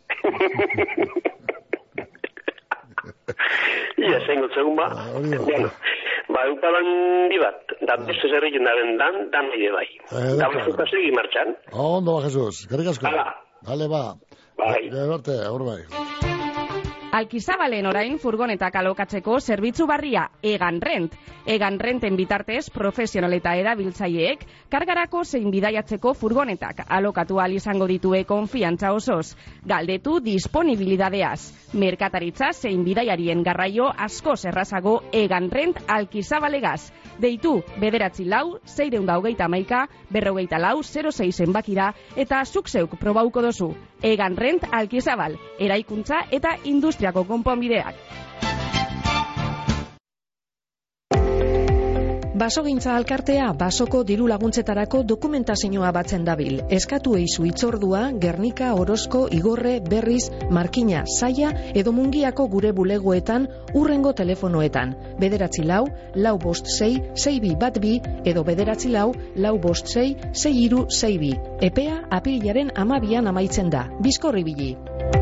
Ia, zengo txegun ba. Bueno, ba, eupadan di bat, da beste zerriken daren dan, dan bide bai. Da bezuta segi martxan. Ondo ba, Jesus, karrik asko. Hala. Dale, ba. Bai. Gero arte, aur bai. Alkizabalen orain furgonetak alokatzeko zerbitzu barria Egan Rent. Egan Renten bitartez profesional eta erabiltzaileek kargarako zein bidaiatzeko furgonetak alokatu ahal izango ditue konfiantza osoz. Galdetu disponibilidadeaz. Merkataritza zein bidaiarien garraio asko errazago Egan Rent Alkizabalegaz. Deitu bederatzi lau, seiehun eta hogeita hamaika, berrogeita lau, zero sei zenbakira eta zuk zeuk probauko dozu. Egan Rent Alkizabal, eraikuntza eta industriako konponbideak. Basogintza alkartea basoko diru laguntzetarako dokumentazioa batzen dabil. Eskatu eizu itzordua, Gernika, Orozko, Igorre, Berriz, Markina, Saia edo Mungiako gure bulegoetan urrengo telefonoetan. Bederatzi lau, lau bost sei, sei bi bat bi edo bederatzi lau, lau bost sei, sei iru sei bi. Epea apirilaren amabian amaitzen da. Bizkorri bili.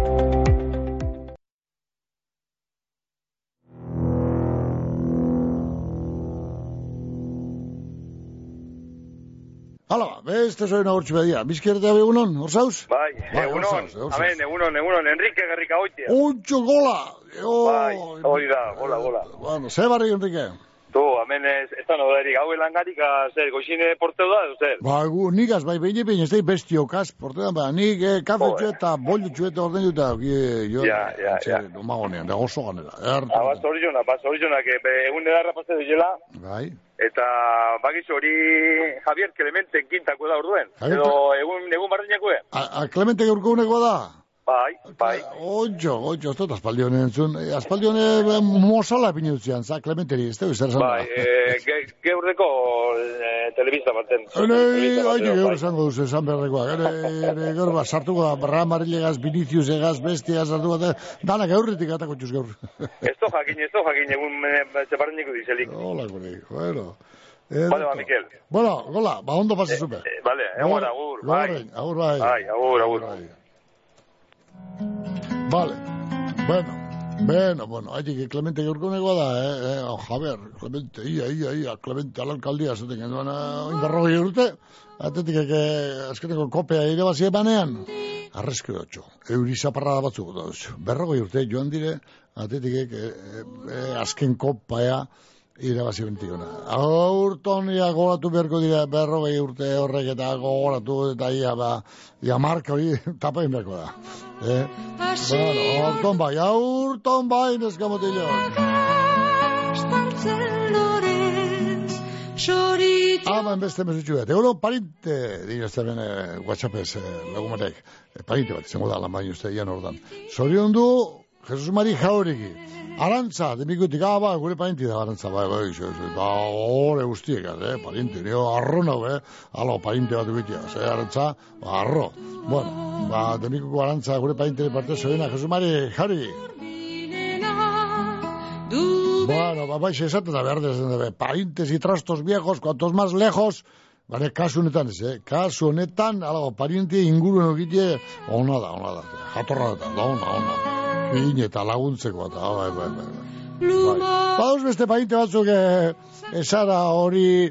Hala, beste zoen ahortzi badia. Bizkerte hau egunon, hor zauz? Bai, egunon, amen, egunon, egunon, Enrique Gerrika hoitea. Ontxo gola! Bai, hori da, gola, gola. Bueno, ze barri, Enrique? Tu, amen, ez da noderik, hau elangatik, zer, goxine porteu da, zer? Ba, gu, nikaz, bai, behin behin, ez da bestiokaz, porteu da, ba, nik, eh, kafe txueta, bollo txueta orden juta, jo, ja, ja, ja. Omagonean, da oso ganera. Aba, zorizona, ba, zorizona, que egun edarra pase duela. Bai. Eta bakizu hori Javier Clemente kintako da orduen. Edo egun egun bardinako e? A Clemente gaurko uneko da? Bai, bai. Ojo, ojo, ez dut aspaldi honen entzun. Aspaldi honen mozala pinutzean, za Clementeri, ez dugu zer esan da? Bai, geurreko telebista baten. Hene, haite geur esango duzu esan beharrekoak. Hene, gaur bat, sartuko da, Ramarilegaz, Vinicius egaz, bestia sartu bat, dana gaurretik atako txuz gaur. Ez to jakin, ez to jakin, egun zeparreniko dizelik. Hola, gurik, bueno. Vale, ba, Mikel. Bueno, gola, ba, ondo pase zupe. Vale, egun, agur, bai. Agur, bai. Bai, agur, agur. Vale, bueno, bueno, bueno, hay que Clemente gaurko negoa da, eh, eh, oh, Javier, Clemente, ia, ia, ia, Clemente alalkaldia, zaten genduan, indarrogei urte, atetik eke, azkeneko kopea ere bazie banean, arrezko dutxo, eurizaparra da batzuk, berrogei urte, joan dire, atetik eke, e, e, azken kopea, irabazi bentikona. Aurtonia gogoratu beharko dira berrogei urte horrek eta gogoratu eta ia, ba, ia marka hori tapain beharko da. Eh? Bueno, aurton bai, aurton bai, neskamotillo. Ama enbeste mesutxu bat. Euro parinte, dinazten bene WhatsAppez lagumarek. Parinte bat, izango da, lan baino uste, ian ordan. Zorion du, Jesus Mari Jauregi. Arantza, demikutik, ah, ba, gure parinti da, arantza, bai, bai, bai, da, horre guztiek, eh, parinti, nio, arro nau, eh, alo, parinti bat egitea, ze, arantza, ba, arro. Bueno, ba, demikuko arantza, gure parinti parte, zoena, Jesus Mari, Jauri. Bueno, ba, bai, esaten da, behar dezen, parintes y trastos viejos, cuantos más lejos, bale, kasu honetan, ez, eh, kasu honetan, alago, parinti inguruen egitea, ona da, ona da, jatorra da, da, ona, ona. Bine eta laguntzeko eta, bai, bai, bai. Bai. Bauz beste painte batzuk esara hori,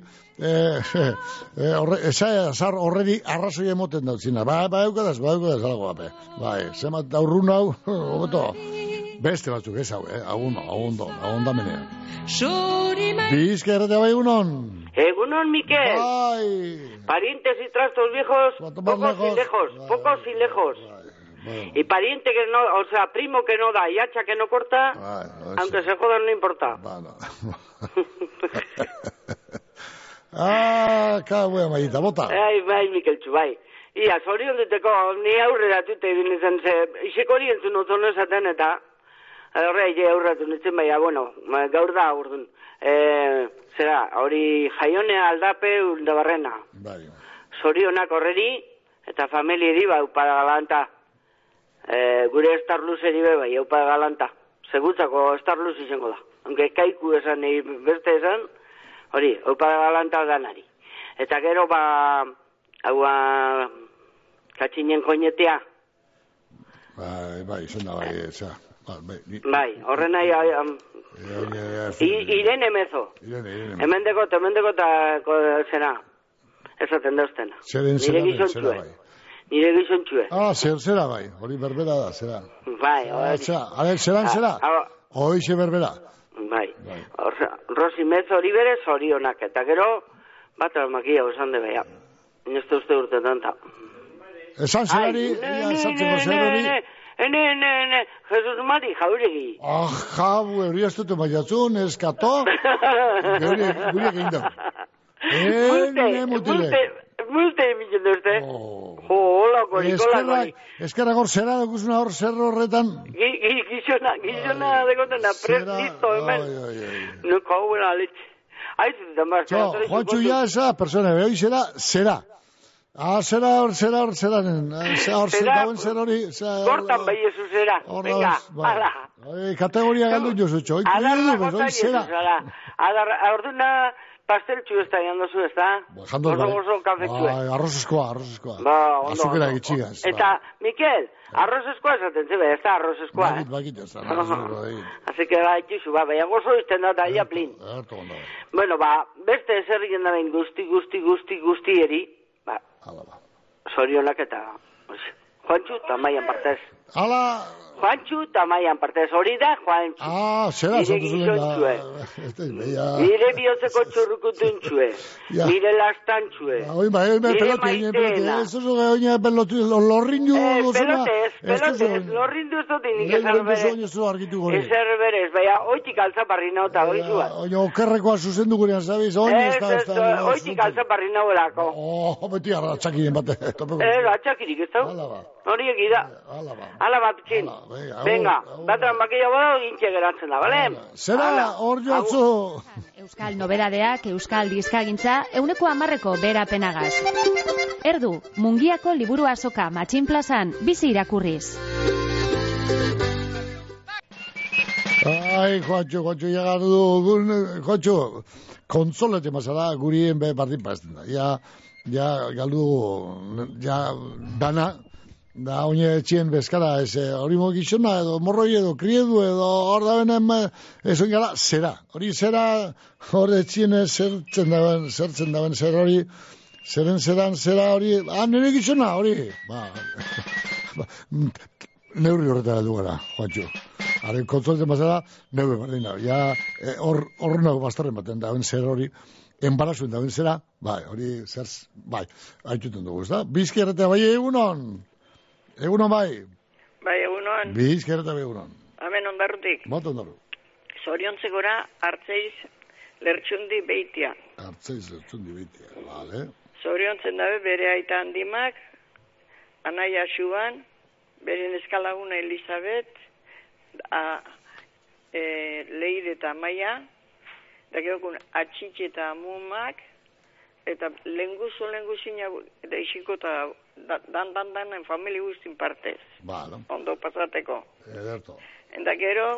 esara horredi arrazoi emoten dautzina. Bai, bai, eukadaz, bai, eukadaz, alago gape. Bai, zemat aurrun hau, hobeto, beste batzuk ez hau, eh, aguno, agundo, agunda menean. Bizka erratea bai, egunon. Egunon, Miquel. Bai. Parientes y trastos viejos, pocos y lejos, pocos y lejos. Bueno. Y pariente que no, o sea, primo que no da y hacha que no corta, bueno, aunque se jodan no importa. Bueno. Ah, kaua maita, bota. Ai, bai, Mikeltxu, bai. Ia, zorion duteko, ni aurrera tute idun izan ze, iseko hori entzun ozono esaten eta, horre, ije aurratu nintzen baina, bueno, gaur da, urdun. E, zera, hori jaionea aldape urdabarrena. Bai. Zorionak horreri, eta familie di, ba, upada galanta. E, gure Star Luzeri be bai, eupa galanta. Segutzako Star Luz izango da. Aunque kaiku esan, e, beste esan, hori, eupa galanta danari. Eta gero, ba, hau, katxinen koinetea. Bai, bai, izan da, bai, eza. Bai, horren nahi, Irene Mezo. Irene, Irene. Hemen dekot, hemen dekot, zera, esaten dauztena. Zeren, zera, zera, bai. Nire gizon txue. Ah, zer, zera bai, hori berbera da, zera. Bai, hori. Zera, ale, zeran, zera? Hoixe berbera. Bai, Orza, Rosi Mez hori bere zorionak, eta gero, bat almakia osan de beha. Neste uste urte tanta. Esan zerari, ia esatzeko zerari. Ene, ene, ene, Jesus Mari, jauregi. Ah, jau, hori ez dute maiatzun, eskato. Guri egin da. Ene, mutile. Multe emitzen duzte. Jo, hola, kori, hola, kori. Eskerra gor zera, dukuzuna hor zerro horretan. Gizona, gizona, dekotena, prestito, hemen. Nuko hau buena letxe. Aizu, damar. Juanchu ya esa persona, hoy será, será. Ah, será, hor, será, hor, será. Hor, será, será hori. Kortan bai ezu zera. Venga, ala. Kategoria galdu jozutxo. Adarra gota jesu zara. Orduna... Pasteltxu ez da, jandozu ez da? Jandoz bai. Oso kafetxue. Arrozeskoa, arrozeskoa. Ba, ondo. Azukera gitxigaz. Eta, Mikel, arrozeskoa esaten zebe, ez da arrozeskoa. Bagit, bagit, ez da. Así que ba, itxuzu, ba, baina gozo izten da, ia plin. Erto, ondo. Bueno, ba, beste eserriken da behin guzti, guzti, guzti, guzti eri, ba, zorionak eta, Juantxu, tamaian partez. Hala... Juantxu, tamaian partez, hori da, Juantxu. Ah, zera, zera gizontxue. Nire bihotzeko txurrukutun txue. Nire lastan txue. Oi, bai, oi, pelote, maitena. Ez oso oina pelote, lorrindu... Pelotez, pelotez, lorrindu ez dut inik ezer berez. Ezer berez, baina, oitik alzaparri nau eta hori zua. Oina, okerrekoa zuzendu gurean, zabiz? Ez, ez, oitik alzaparri nau erako. Oh, beti arra, atxakirien bate. Ez, atxakirik ez da? Hori egida. Ala bat, txin. Venga, batra makia bada gintxe geratzen da, bale? Zera, hor joatzu. Euskal nobedadeak, Euskal dizkagintza, euneko amarreko berapenagaz. Erdu, Mungiako liburu azoka Matxin plazan, bizi irakurriz. Ai, Juancho, Juancho, llegatu du, Juancho, konsolete mazara, gurien be bardin paesten da. Ja, ja, galdu, ja, dana, da oine etxien bezkara, ez hori mogizona edo morroi edo kriedu edo hor da benen ez oin gara, zera. Hori zera, hor etxien zertzen daben, zertzen daben zer hori, zeren zeran zera hori, ah, nire gizona hori. Ba, neurri horretara du gara, Juancho. Haren kontzolten bazara, neure berdin da. Ja, hor nago bastarren baten daben zer hori, enbarazuen daben zera, bai, hori zer, bai, haituten dugu, ez da? Bizki erretea, bai, egunon. Egunon bai? Bai, egunon. Bizkereta bai egunon. Hemen ondarrutik. Bat ondarru. Zoriontzegora hartzeiz lertxundi beitia. Hartzeiz lertxundi beitia, bale. Zoriontzen dabe bere aita handimak, anaia xuan, bere neskalaguna Elizabet, a, e, Leire eta Maia, da geokun atxitxe eta amumak, eta lenguzo lenguzina, eta isiko eta dan, dan, dan, en familia guztin partez. Vale. Ondo pasateko. Ederto. Eta gero,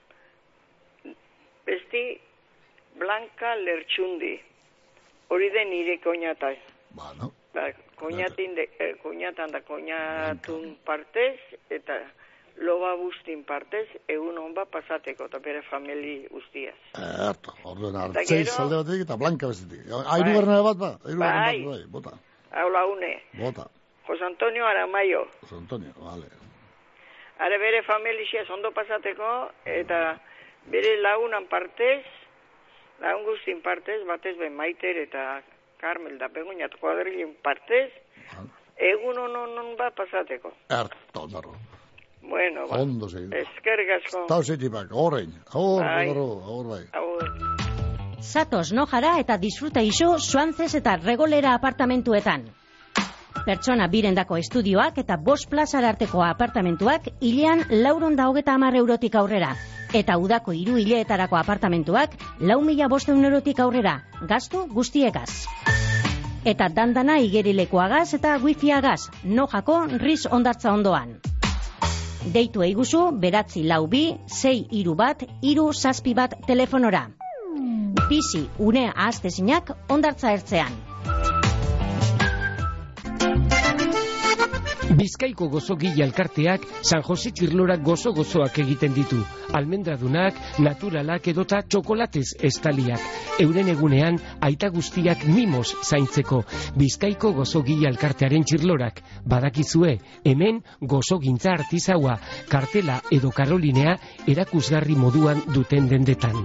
besti, Blanca Lertxundi. Hori den nire koñata. Bueno. Da, koñatin, de, eh, koñatan da koñatun partez, eta loba guztin partez, egun honba pasateko, eta bere famili guztiaz. Ederto. Orduen hartzeiz alde batetik eta Blanca bestetik. Airu bernare bat ba? Airu bai. Bai, bota. Hau laune. Bota. Jose Antonio Aramayo. Jose Antonio, vale. Are bere familia ondo pasateko, eta bere lagunan partez, lagun guztin partez, batez ben Maiter eta Carmel da Begoñat kuadrilin partez, egun honon bat pasateko. Erto, darro. Bueno, ba. Ondo segin. Eskerrik asko. Tau zeitipak, horrein. Aur, darro, aur bai. Aur. Zatoz nojara eta disfruta iso Suantzez eta Regolera apartamentuetan. Pertsona birendako estudioak eta bost plazara arteko apartamentuak hilean lauron da hogeta hamar eurotik aurrera. Eta udako hiru hileetarako apartamentuak lau mila bosteun eurotik aurrera. Gastu guztiegaz. Eta dandana igerilekoagaz eta wifiagaz. Nojako riz ondartza ondoan. Deitu eiguzu beratzi lau bi, sei hiru bat, hiru zazpi bat telefonora. Bizi une ahaztezinak ondartza ertzean. Bizkaiko gozogile elkarteak San Jose txirlorak gozo-gozoak egiten ditu. Almendradunak, naturalak edota txokolatez estaliak. Euren egunean, aita guztiak mimos zaintzeko. Bizkaiko gozogile elkartearen txirlorak. Badakizue, hemen gozogintza artizaua, kartela edo karolinea erakusgarri moduan duten dendetan.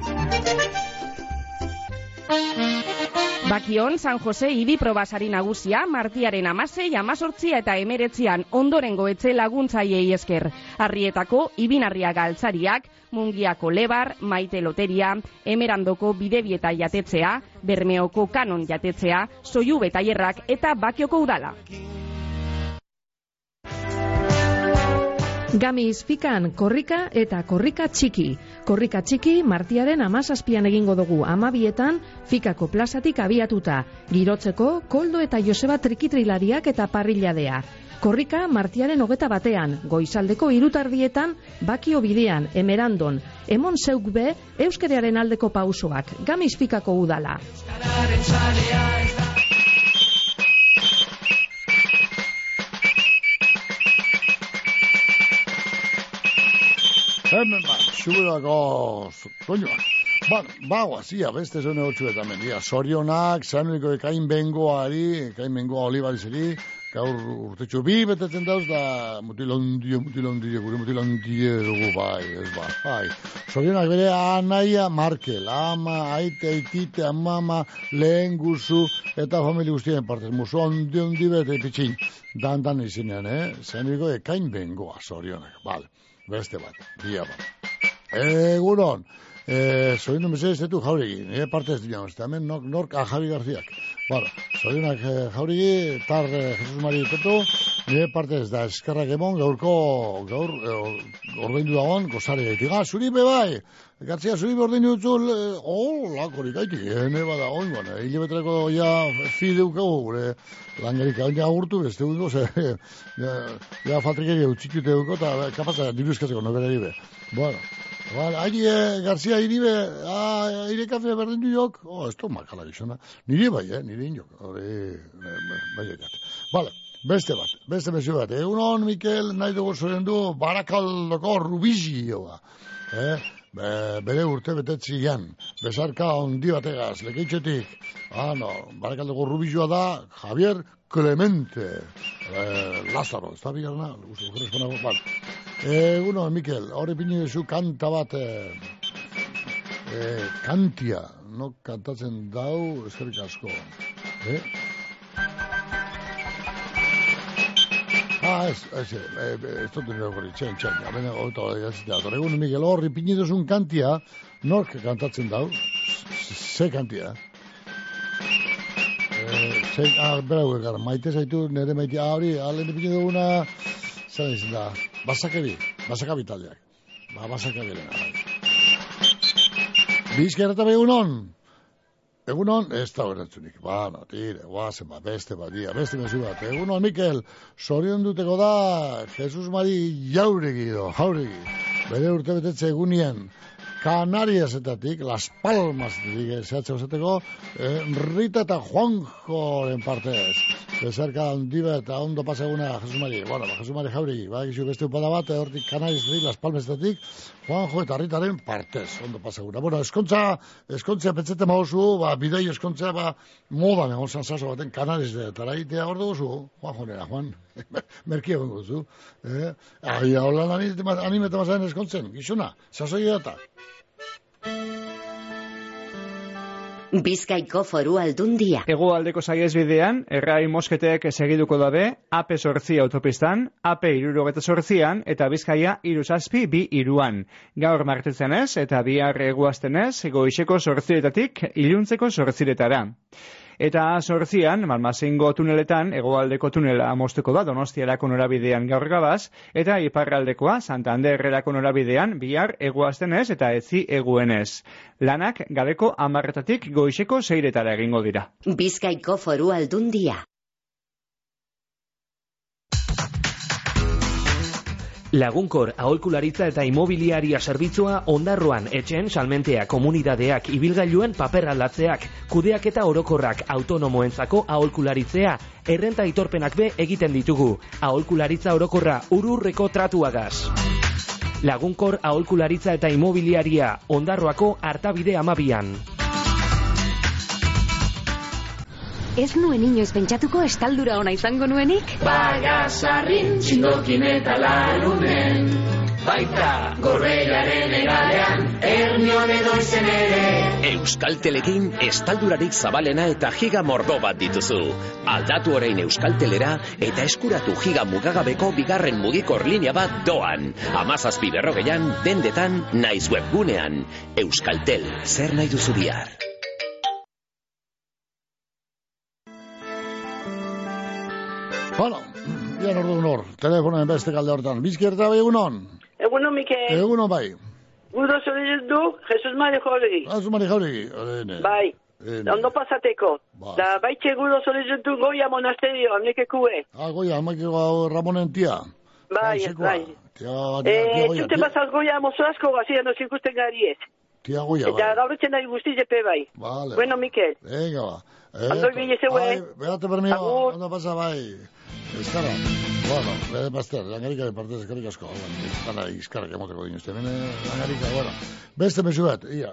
Bakion, San Jose hiri probasari nagusia, martiaren amasei, amazortzia eta emeretzian ondorengo etxe laguntzaiei esker. Arrietako, ibinarriaga altzariak, Mungiako lebar, maite loteria, emerandoko bidebieta jatetzea, Bermeoko kanon jatetzea, Soiube tailerrak eta Bakioko udala. Gamiz fikan korrika eta korrika txiki. Korrika txiki martiaren amazazpian egingo dugu amabietan fikako plazatik abiatuta. Girotzeko, Koldo eta Joseba trikitrilariak eta parrilladea. Korrika martiaren hogeta batean, goizaldeko irutardietan, Bakio bidean, Emerandon. Emon zeuk be, euskeraren aldeko pausoak. Gamiz fikako udala. Hemen bat, segurako soñoak. Ba, bagoa, zia, beste zone hotxu eta mendia. Sorionak, zanuriko ekain bengoari, ekain bengoa olibarizeri, gaur urtetxo bi betetzen dauz, da mutilondio, mutilondio, gure mutilondio dugu, bai, ez ba, bai. Sorionak bere anaia Markel, ama, aite, aitite, amama, lehen guzu, eta familia guztien partez, musu ondi, ondi bete, pitxin, dan-dan izinean, eh? Zanuriko ekain bengoa, sorionak, bale. Beste bat, dia bat. Egunon, eh, soy no me sé, tu jauregi, eh, parte ez dinamos, hemen nork, nork, a Javi García. Bueno, soy eh, jauregi, tar eh, Jesus Mari Peto, nire parte ez da eskerrak emon, gaurko, gaur, eh, ordaindu dagoen, gozare gaitik. Ah, zuri be bai, García, zuri be ordaindu dutzul, eh, oh, lakorik gaitik, eh, neba da, oin, bueno, hile betreko ja fideukago, gure, langerik hain agurtu, beste dut, ze, ja, ja faltrikeria utxikute duko, eta kapaz, diruzkatzeko, noberari be. Bueno, vale, ahí eh, García iribe, ah, ire kafe berdin du jok. Oh, esto makala gizona. Nire bai, eh, nire injok. Hore, bai egat. Vale, beste bat, beste mesu bat. Egunon, Mikel, nahi dugu zoren du, Barakaldoko Rubizioa. Eh, be, bere urte betetzian, besarka ondi bategaz, lekeitxetik. Ah, no, Barakaldoko Rubizioa da, Javier Clemente, eh, Lázaro, ez da bigarna? Vale. Eguno, Mikel, hori pini duzu kanta bat, eh, eh, kantia, no kantatzen dau, eskerrik asko. Eh? Ah, ez, ez, ez, ez dut nire gori, txen, txen, abena, oito, jazitea. Eguno, Mikel, hori pini duzun kantia, nork kantatzen dau, ze kantia, eh, ze, ah, bera gara, maite zaitu, nire maite, ah, hori, alen pini duguna, zer izan da, basakabi, basakabi taldeak. Ba, basakabi lena, bai. Bizkerreta egunon? Egunon, ez da horretzunik. Ba, no, tire, guazen, ba, beste bat, dia, beste mesu bat. Egunon, Mikel, zorion duteko da, Jesus Mari jauregi do, jauregi. Bere urte betetze egunien, Canariasetatik, Las Palmas, zehatze osateko, eh, Rita eta Juanjoren partez. Bezarka ondiba eta ondo pasaguna Jesus Mari. Bueno, ba, Jesus Mari jauregi, ba, gizu beste upada bat, hortik Canariasetatik, Las Palmasetatik, Juanjo eta Ritaren partez, ondo pasaguna. Bueno, eskontza, eskontza petzete mauzu, ba, bidei eskontza, ba, modan egon zanzazo baten Canariasetara itea hor dugu, Juanjo nera, Juan. Merkia bengo zu. Eh? Ai, holan animeta mazaren eskontzen, gizuna, sasoi data. Bizkaiko Foru Aldundia. Hegoaldeko saihesbidean, errai mosketeek segiduko dabe, A P zortzi autopistan, A P hirurogeta zortzian, eta Bizkaia hiruzazpi bi hiruan. Gaur martetzenez, eta bihar eguaztenez, goizeko zortziretatik, iluntzeko zortziretara. Eta zortzian, Malmazingo tuneletan, hegoaldeko tunela amosteko da, Donostiarako norabidean gaur gabaz, eta iparraldekoa, Santanderrerako norabidean, bihar eguaztenez eta etzi eguenez. Lanak gabeko amarretatik goizeko seiretara egingo dira. Bizkaiko Foru Aldundia. Lagunkor aholkularitza eta imobiliaria zerbitzua Ondarroan etxeen salmentea komunidadeak ibilgailuen paper aldatzeak, kudeaketa orokorrak autonomoentzako aholkularitzea, errenta aitorpenak be egiten ditugu. Aholkularitza orokorra ururreko tratuagaz. Lagunkor aholkularitza eta imobiliaria Ondarroako Artabide amabian. Ez nuen inoiz pentsatuko estaldura ona izango nuenik? Bagasarrin, txindokin eta larunen, baita gorbeiaren egalean, ernion edo izen ere. Euskaltelekin estaldurarik zabalena eta giga mordo bat dituzu. Aldatu orain Euskaltelera eta eskuratu giga mugagabeko bigarren mugikor linea bat doan. Amazazpi berrogeian, dendetan, naiz webgunean. Euskaltel, zer nahi duzu bihar? Bueno, ya no hor, telefonoen beste kalde hortan. Bizkierta bai egunon? Egunon, Mikel. Egunon bai. Gudo zoriz du, Jesus Mari Jauregi. Jesus Mari Jauregi. Bai, ondo pasateko. Da baitxe gudo zoriz du Goia monasterio, amnekekue. Ah, Goia, amnekeko Ramonen tia. Bai, bai. Eh, txute pasaz Goia mozoazko, gazian no zikusten gariez. Tia Goia, bai. Eta gaurretzen nahi guztizepe bai. Vale. Bueno, Mikel. Venga, ba. Andoi bile zeue. Bai, berate permio, ondo pasa bai. Eskarra, bueno, bede pastel, langarika de partez eskarrik asko, bueno, eskarra izkarrak emoteko dino, este bene, langarika, bueno, beste mesu bat, ia,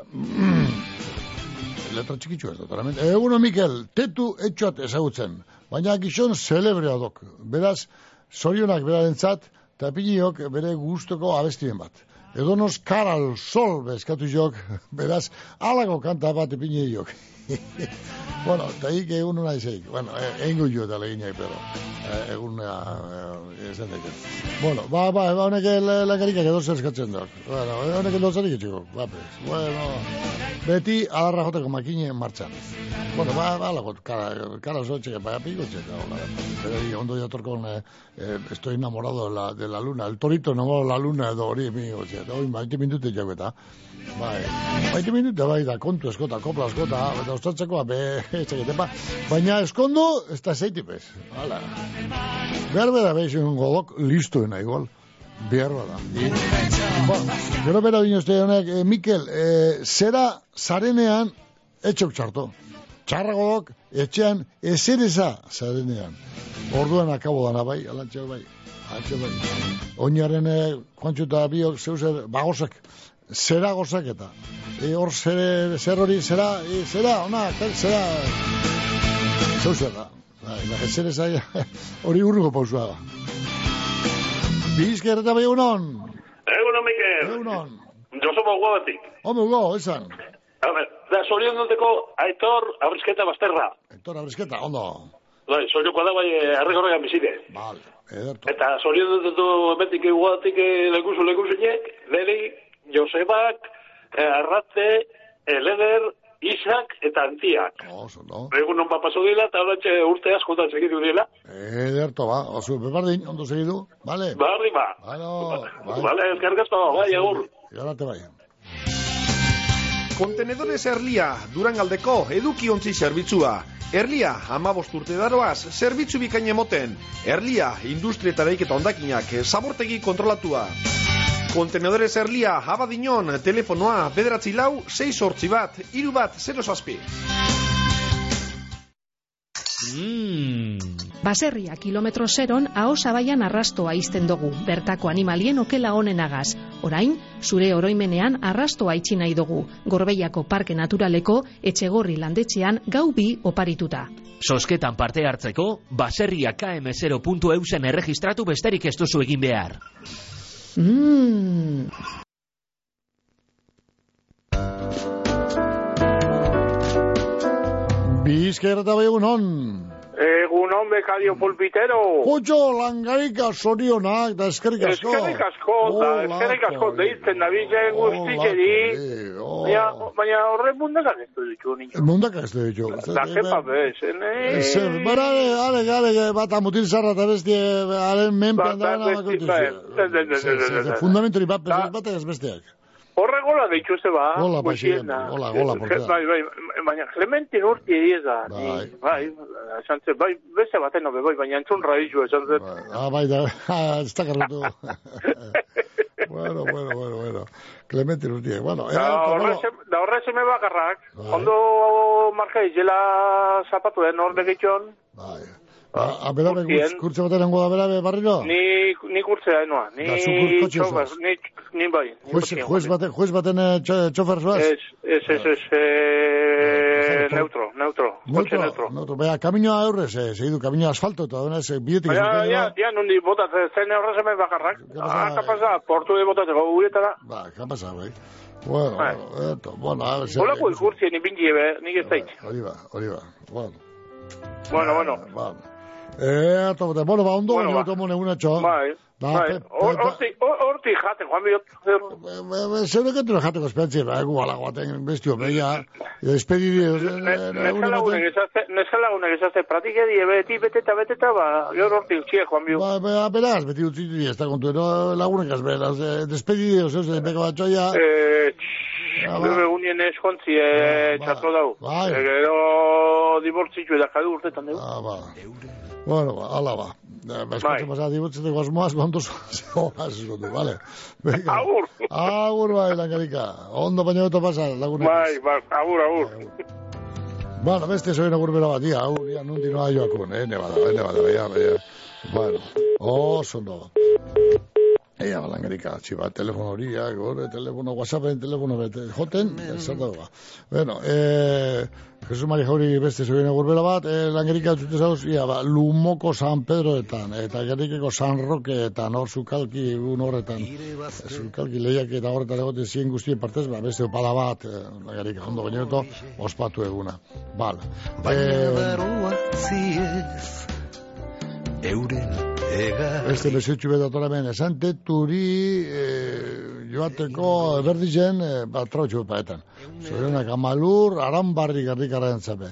letra txikitxu ez, totalmente. Eguno, Mikel, tetu etxoat ezagutzen, baina gizon celebrea dok, beraz, zorionak berarentzat, eta piniok bere gustoko abestien bat. Edonos karal sol bezkatu jok, beraz, alago kanta bat epine jok. Bueno, eta hik egun una izeik. Bueno, engu jo eta leginai, pero egun esan daiken. Bueno, ba, ba, ba, honek lakarikak edo zerskatzen dok. Bueno, honek edo zarik etxiko, bapes. Bueno, beti adarra joteko makine martxan. Bueno, ba, ba, lagot, kara, kara zoetxeke, ba, piko txeka, hola. Pero ondo jatorko, eh, estoy enamorado de la, de la luna. El torito enamorado de la luna edo hori, mi, otzea, eta hori, maite mindute jako eta. Bai, maite mindute, bai, da, kontu eskota, kopla eskota, eta ostatzekoa, be, etxeketepa. Baina eskondo, ez da zeitipez. Hala. Behar bera behizun godok, listoena igual. Behar bera. Bueno, gero bera dinozte honek, eh, Mikel, eh, zera zarenean etxok txarto. Txarra godok, etxean ezereza zarenean. Orduan akabo dana bai, alantxe bai. Alantxe bai. Oinaren, Juantxo eta biok, zeuzer, bagozak. Zera gozak eta. E, hor zer, zer hori, zera, e, zera, ona, zera. Zeu zer da. Zer ez aia, hori urruko pausua da. Bizker eta bai egunon. Egunon, Mikel. Egunon. Josomo guabatik. Home, guau, esan. A ver, da, zorion duteko Aitor Abrisketa Basterra. Aitor Abrisketa, ondo. Bai, zorioko da bai, arregorrean bizide. Vale, ederto. Eta zorion dutu emetik guabatik lekusu lekusunek, Leli, Josebak, Arrate, Eleder, Isak eta Antiak. Oso, no? Egun non papaso dila, eta horretxe urte askotan segitu dila. Ederto, ba, oso, bebardin, ondo segidu, vale? Barri, ba. Vale, vale, elkargazto, bai, egur. Garate bai. Kontenedores Erlia, Durangaldeko edukiontzi zerbitzua. Erlia, amabost urte daroaz, zerbitzu bikain emoten. Erlia, industria eta daiketa ondakinak, zabortegi kontrolatua. Kontenedores Erlia, Abadiñon, telefonoa, bederatzi lau, sei sortzi bat, hiru bat, zero zazpi. Mm. Baserria kilometro zeron ahosabaian arrastoa izten dugu, bertako animalien okela honenagaz. Orain, zure oroimenean arrastoa itxi nahi dugu, Gorbeiako Parke Naturaleko Etxegorri landetxean gau bi oparituta. Sosketan parte hartzeko, baserria k m zero puntu e u zen erregistratu besterik ez duzu egin behar. Mmm... Bizker eta bai egunon. Egunon bekadio pulpitero. Potxo, langarika zorionak, da eskerrik asko. Eskerrik asko, da eskerrik asko deitzen da bizen guztikeri. Baina horre mundakak ez du ditu niño. Mundakak ez du ditu. Da jepa bez, ene. Bara, ale, ale, bat amutil zarra eta bestie, ale menpean da gana bakoitu. Fundamentori bat ez besteak. Horre gola deituzte ba. Gola, paixen, gola, gola, portea. Bai, bai, baina Clementin urti egiez da. Bai, esan zen, bai, beste baten nobe, bai, baina entzun radizu, esan zen. Ah, bai, da, ez da karrotu. Bueno, bueno, bueno, bueno. Clementin urti, bueno. Da horre zeme bakarrak, ondo marka izela zapatu den hor begitxon. Bai. A berabe, kurtze baten nengo da berabe, barriro? Ni, ni kurtze da, noa. Ni txofar, ni, ni bai. Juez baten txofar zuaz? Ez, ez, ez, ez, neutro, neutro. Neutro, neutro. Baina, kaminoa aurrez, segidu, kaminoa asfalto eta dena, bietik. Baina, ja, ja, nundi botat, zen horrez hemen bakarrak. Ah, kapasa, portu de botatzeko guretara. Ba, kapasa, bai. Bueno, eto, bueno, a ver... Olako ikurtzien ipinki ebe, nik ez daik. Hori ba, hori ba, bueno. Bueno, bueno. Bueno. Eh, tote, bueno, ba, ondo baino tomo neguna txo. Bai, bai. Horti jate, Juan Biot. Zero kentu jateko espentzi, ba, egu ala guaten bestio, beia, despedidi... Nesalagunek ezazte, pratike di, beti, beteta, beteta, ba, gaur horti utxie, Juan Biot. Ba, ba, beraz, beti utzi di, ez da kontu, no, lagunek az beraz, despedidi, ozeo, ze, beko batxoia... Eh, Gure egunien eskontzi txatlo dau. Gero dibortzitzu edakadu urtetan dugu. Ah, ba. Bueno, ba, ala ba. Eskontzi pasada dibortzeteko asmoaz, ondo zoaz eskontu, vale? Agur! Agur, bai, langarika. Ondo baino beto pasa, lagunek. Bai, bai, agur, agur. Bueno, beste soin agur bera bat, ia, agur, ia, nundi noa joakun, eh, nebada, eh, nebada, beia, beia. Bueno, oso ondo. Ea, balangarika, txiba, telefono horiak, gore, telefono, whatsappen, telefono, bete, joten, zer dagoa. Bueno, eh, Jesus Mari Jauri beste zoien egurbela bat, eh, langarika zute zauz, ia, ba, Lumoko San Pedroetan, eta gerikeko San Rokeetan, hor zukalki egun horretan, zukalki lehiak eta horretan egote zien guztien partez, ba, beste opala bat, eh, langarika, ondo genieto, ospatu eguna. Bala. Euren Este mesutxu bedatora hemen, esante turi joateko berdizen bat trautxu paetan. Zorionak amalur, aranbarri garrikaren zabe.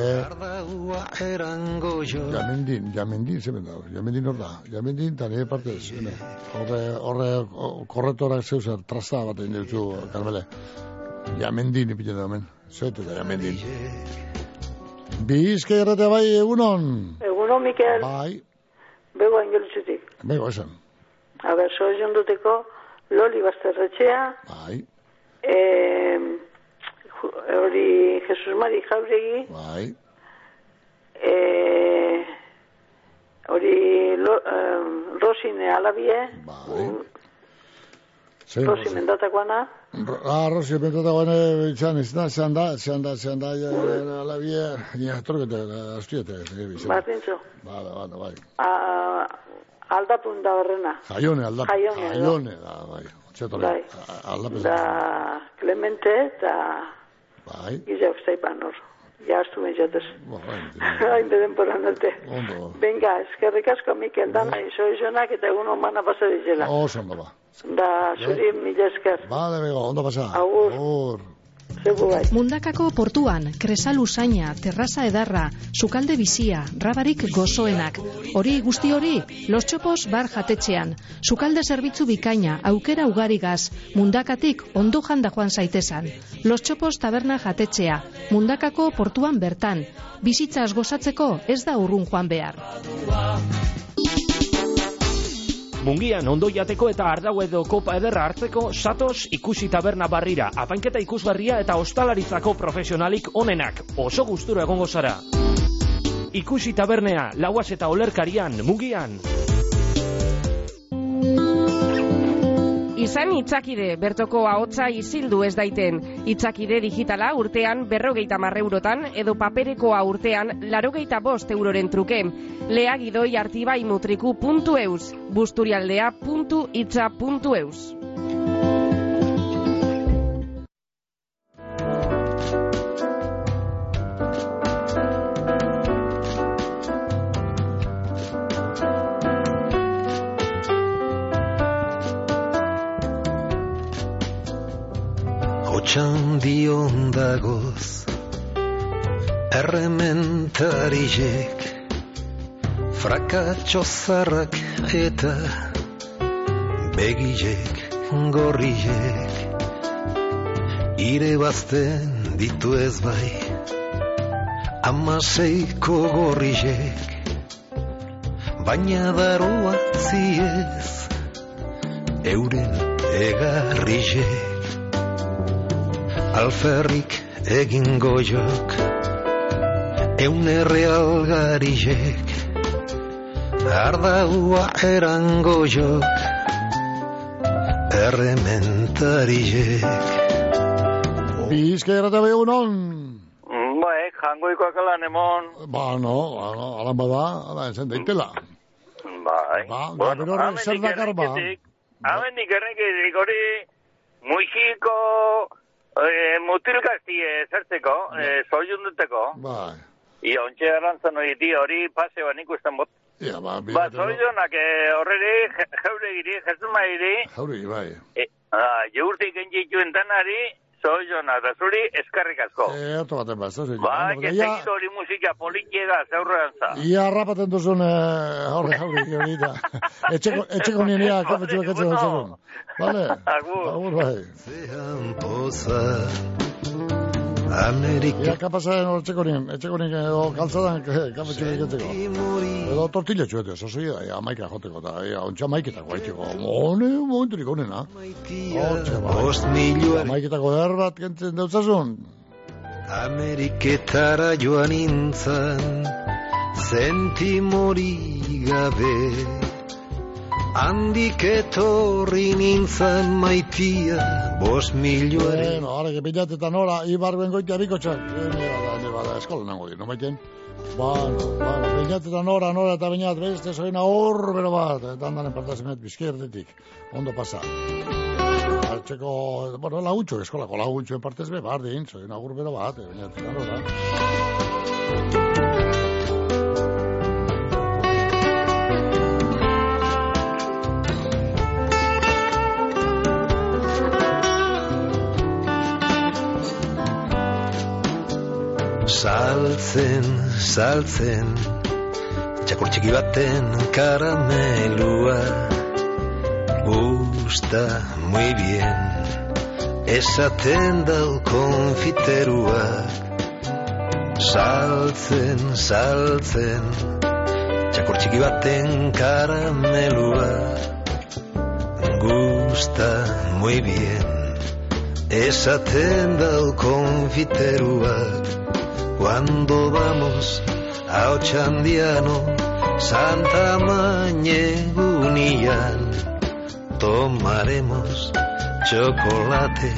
Jamendin, jamendin, zemen da, jamendin hor da. Jamendin, eta nire partez, horre korretorak zeuzer, trasta bat egin dutzu, Carmele. Jamendin ipiten da hemen, zeutu da, jamendin. Bizka erratea bai, egunon? Egunon, Mikel. Bai. Bego angelutzutik. Bego, esan. A ber, soz jonduteko, Loli Basterretxea. Bai. Hori Jesus Mari Jauregi. Bai. Hori Rosine Alabie. Bai. Rosi Mendatakoana. Ah, Rosi Mendatakoana, itxan, izan, zehan da, zehan da, zehan da, Alabie, nire torkete, astiete. Batintzo. Bale, bale, bai. Aldapun da horrena. Jaione, aldapun. Jaione, Jaione, da, bai. Bai. Aldapun. Da Clemente, da... Bai. Gizeok zaipan hor. Ja, astu mentzatez. Hain de denporan arte. Ondo. Venga, eskerrik asko, Mikel, dana, iso izonak eta egun omana pasa dizela. Oso, ondo ba. Da, zuri mila esker. Bale, bego, ondo pasa. Agur. Agur. Mundakako portuan, Kresal usaina, terraza edarra, sukalde bizia, rabarik gozoenak. Hori guzti hori, Los Txopos bar jatetxean. Sukalde zerbitzu bikaina, aukera ugarigaz, Mundakatik ondo janda joan zaitezan. Los Txopos taberna jatetxea, Mundakako portuan bertan. Bizitzaz gozatzeko ez da urrun joan behar. Mungian ondo jateko eta ardau edo kopa ederra hartzeko satos ikusi taberna barrira, apainketa ikusgarria eta ostalaritzako profesionalik onenak, oso gustura egongo zara. Ikusi tabernea, lauaz eta olerkarian, Mungian. Izan itzakide, bertoko ahotsa isildu ez daiten. Itzakide digitala urtean berrogeita marre eurotan edo paperekoa urtean larogeita bost euroren truke. Lea gidoi artibai mutriku puntu eus, busturialdea puntu itza puntu eus. Txandion dagoz errementariek frakatxo zarrak eta begilek gorriek ire bazten ditu ez bai, amaseiko gorrizek, baina daroa ziez, euren egarrizek, alferrik egin goiok, eune realgarizek, ardaua eran goiok, errementarizek. Bizkaia eta begunon. Bai, jangoikoak alan emon. Ba, no, ba, no, alan bada, ala, esen deitela. Bai. Ba, ba, pero horrek zer dakar ba. Hamendik errenkezik hori, muixiko eh, mutilgaztie zertzeko, eh, zoiunduteko. Bai. Ia, ontxe arantzan hori, hori paseoan ikusten bot. Ja, ba, ba, zoiunak horreri, jaure giri, jesu mairi. Jaure, bai. E, ah, jeurtik entzituen tanari, zoiuna, da zuri, eskarrik asko. E, oto baten ba, zoiuna. Ba, jesegitu hori musika politiega zaurrean za. Ia rapaten duzun, horre, jaure giri hori da. Etxeko nien ia, kafetxuak etxeko etxeko. Vale? Agur. Agur, bai. Zehan poza, Amerika. Ia, kapasaren hor etxeko nien, etxeko nien, edo kaltzadan, kafetxuak etxeko. Edo tortilla txuete, sasoi da, ia, maika joteko, eta, ia, ontsa maiketako haiteko. Hone, momenturik honena. Hortxe, bai. Maiketako erbat kentzen deutzasun. Ameriketara joan intzan, zentimori gabe, handik etorri nintzan maitia, bos milioare. Bueno, ara, que pilatetan ora, ibarben goitea bikotxak. Nire bada, eskola nango di, no maiten? Bueno, bueno, pilatetan ora, nora eta bainat, beste zoina hor, bero bat, eta andan enpartazenet bizkierdetik, ondo pasa. Artxeko, bueno, laguntxo, eskolako laguntxo enpartez be, bardin, zoina hor, bero bat, pilatetan ora. Saltzen, saltzen, txakur txiki baten karamelua, gusta muy bien, esaten dau konfiteruak. Saltzen, saltzen, txakur txiki baten karamelua, gusta muy bien, esaten dau konfiteruak. Cuando vamos a Ochandiano, Santa Mañegunian, tomaremos chocolate,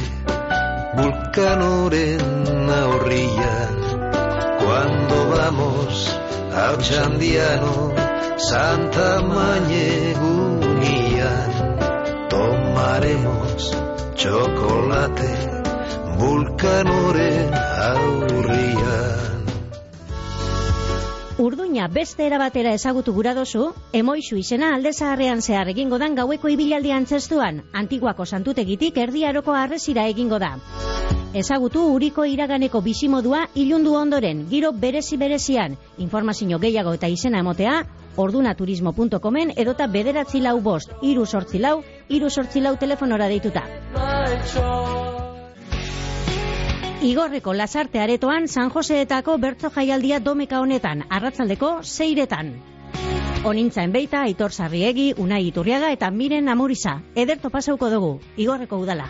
Vulcanoren aurrillan. Cuando vamos a Ochandiano, Santa Mañegunian, tomaremos chocolate, Vulcanoren aurrian. Urduña beste erabatera ezagutu gura dozu, Emoixu izena Alde Zaharrean zehar egingo dan gaueko ibilaldi antzestuan, Antiguako Santutegitik Erdi Aroko harresira egingo da. Ezagutu uriko iraganeko bizimodua ilundu ondoren, giro berezi-berezian. Informazio gehiago eta izena emotea, ordunaturismo puntu comen edota bederatzi lau bost, iru sortzi lau, iru sortzi lau telefonora deituta. Igorreko Lasarte aretoan San Joseetako bertso jaialdia domeka honetan, arratsaldeko seiretan. Onintzaen beita, Aitor Sarriegi, Unai Iturriaga eta Miren Amuriza. Ederto pasauko dugu, Igorreko udala.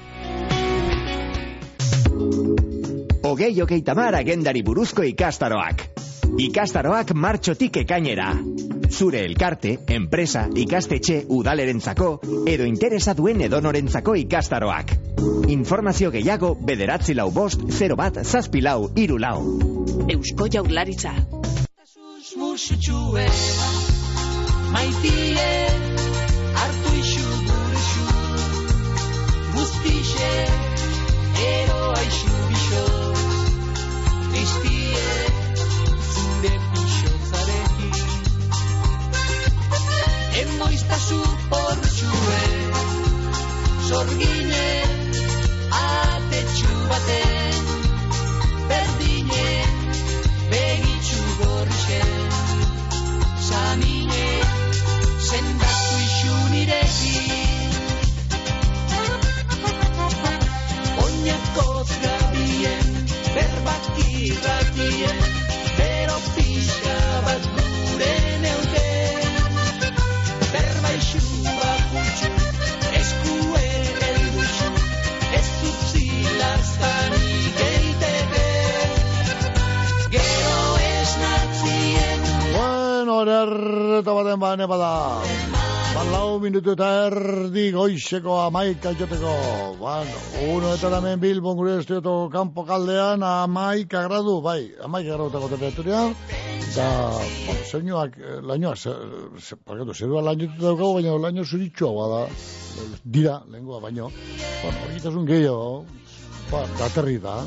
Ogei hogeita mar agendari buruzko ikastaroak. Ikastaroak martxotik ekainera. Zure elkarte, enpresa, ikastetxe, udalerentzako, edo interesa duen edonorentzako ikastaroak. Informazio gehiago bederatzi lau bost, zero bat, zazpi lau, iru lau. Eusko Jaurlaritza. Musutxue, maitie, hartu isu gurixu, guztixe, ero aixu bixo, tristie, zure pixo zarekin. Emoiztazu portxue, zorgine, atetxu baten, berdine, begitxu gorrixen, samine, sendatu isu nirekin. Oinako irratien, bero pixka bat gure neuke, berbaixu bakutxu, eskuen eldutxu, ez utzi laztanik eiteke, gero esnatzien. Bueno, erreta baten bane bada. Lau minutu eta erdi goizeko amaika joteko. Bueno, uno eta hemen Bilbon gure estudioto kanpo kaldean amaika gradu, bai, amaika gradutako temperaturia. Eta, bueno, zeinuak, lainoak, parkatu, zerua lainotu daukago, baina laino zuritxoa bada. Dira, lengua baino. Bueno, egitasun gehiago, ba, daterri da.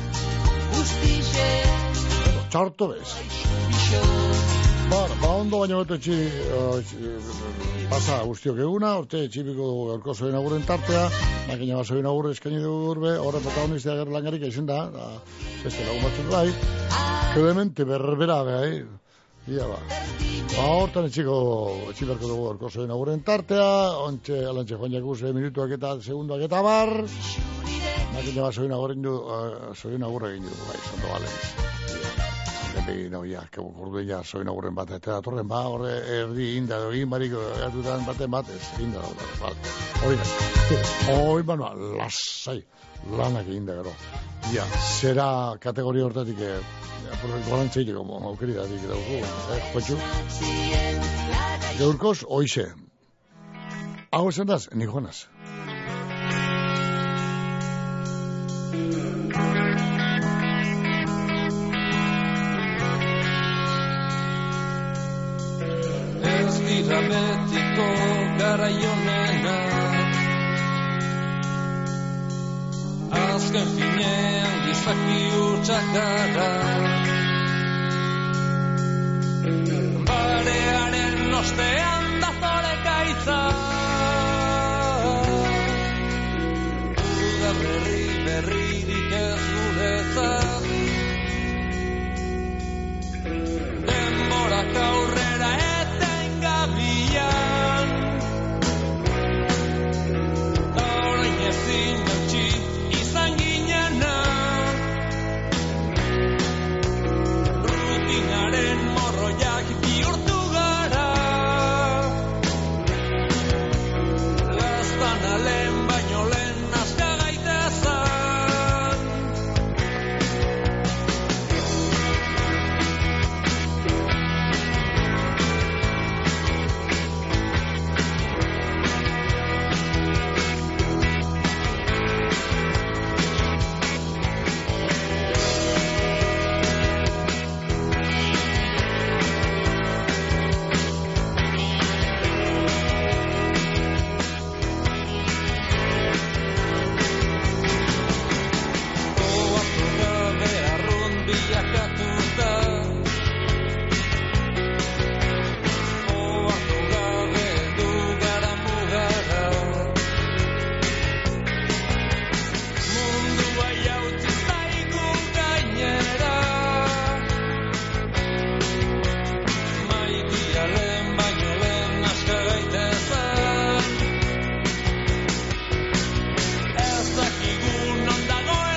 Bueno, txarto bez. Ba, ba ondo baina beto etxi, uh, pasa guztiok eguna, orte txipiko dugu gaurko zoin aguren tartea, makina bat zoin agur eskaini dugu urbe, horre protagonistia gara langarik eizen da, da, beste lagun batzuk bai, Clemente berbera behai, ia ba. Ba, hortan etxiko, etxiberko dugu gaurko zoin aguren tartea, ontxe, alantxe joan jakuse minutuak eta segunduak eta bar, makina bat zoin agur egin du, uh, zoin agur egin du, bai, zonto bale. Egin hau, ja, kebuk ja, zoin agurren bat, eta datorren, ba, horre erdi inda, egin barik, gatutan baten bat, ez, inda, hori da, hori ba, lasai, lanak egin da gero. Ja, zera kategoria hortatik, gorantzeiteko, aukeri datik, dauku, eh, joetxu. Gaurkoz, oize. Hau esan daz, ni joanaz. Dira betiko garaionena, azken finean gizaki hutsak gara, barearen ostean dazore gaitza, uda berri berririk ez guretzat, denborak aurrera bian orain ezin gautxi izan ginena rutinaren morroiak bihurtu gara lastan alen baino lehen aska gaitezan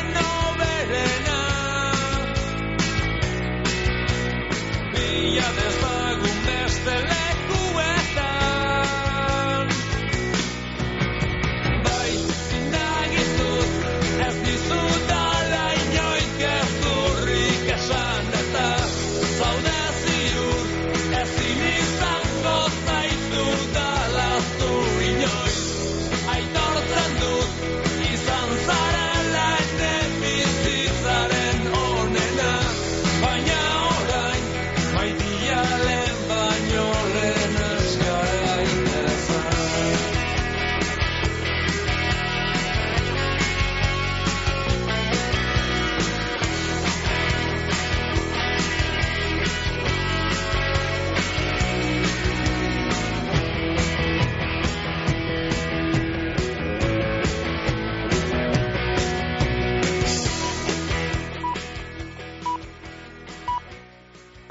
Desde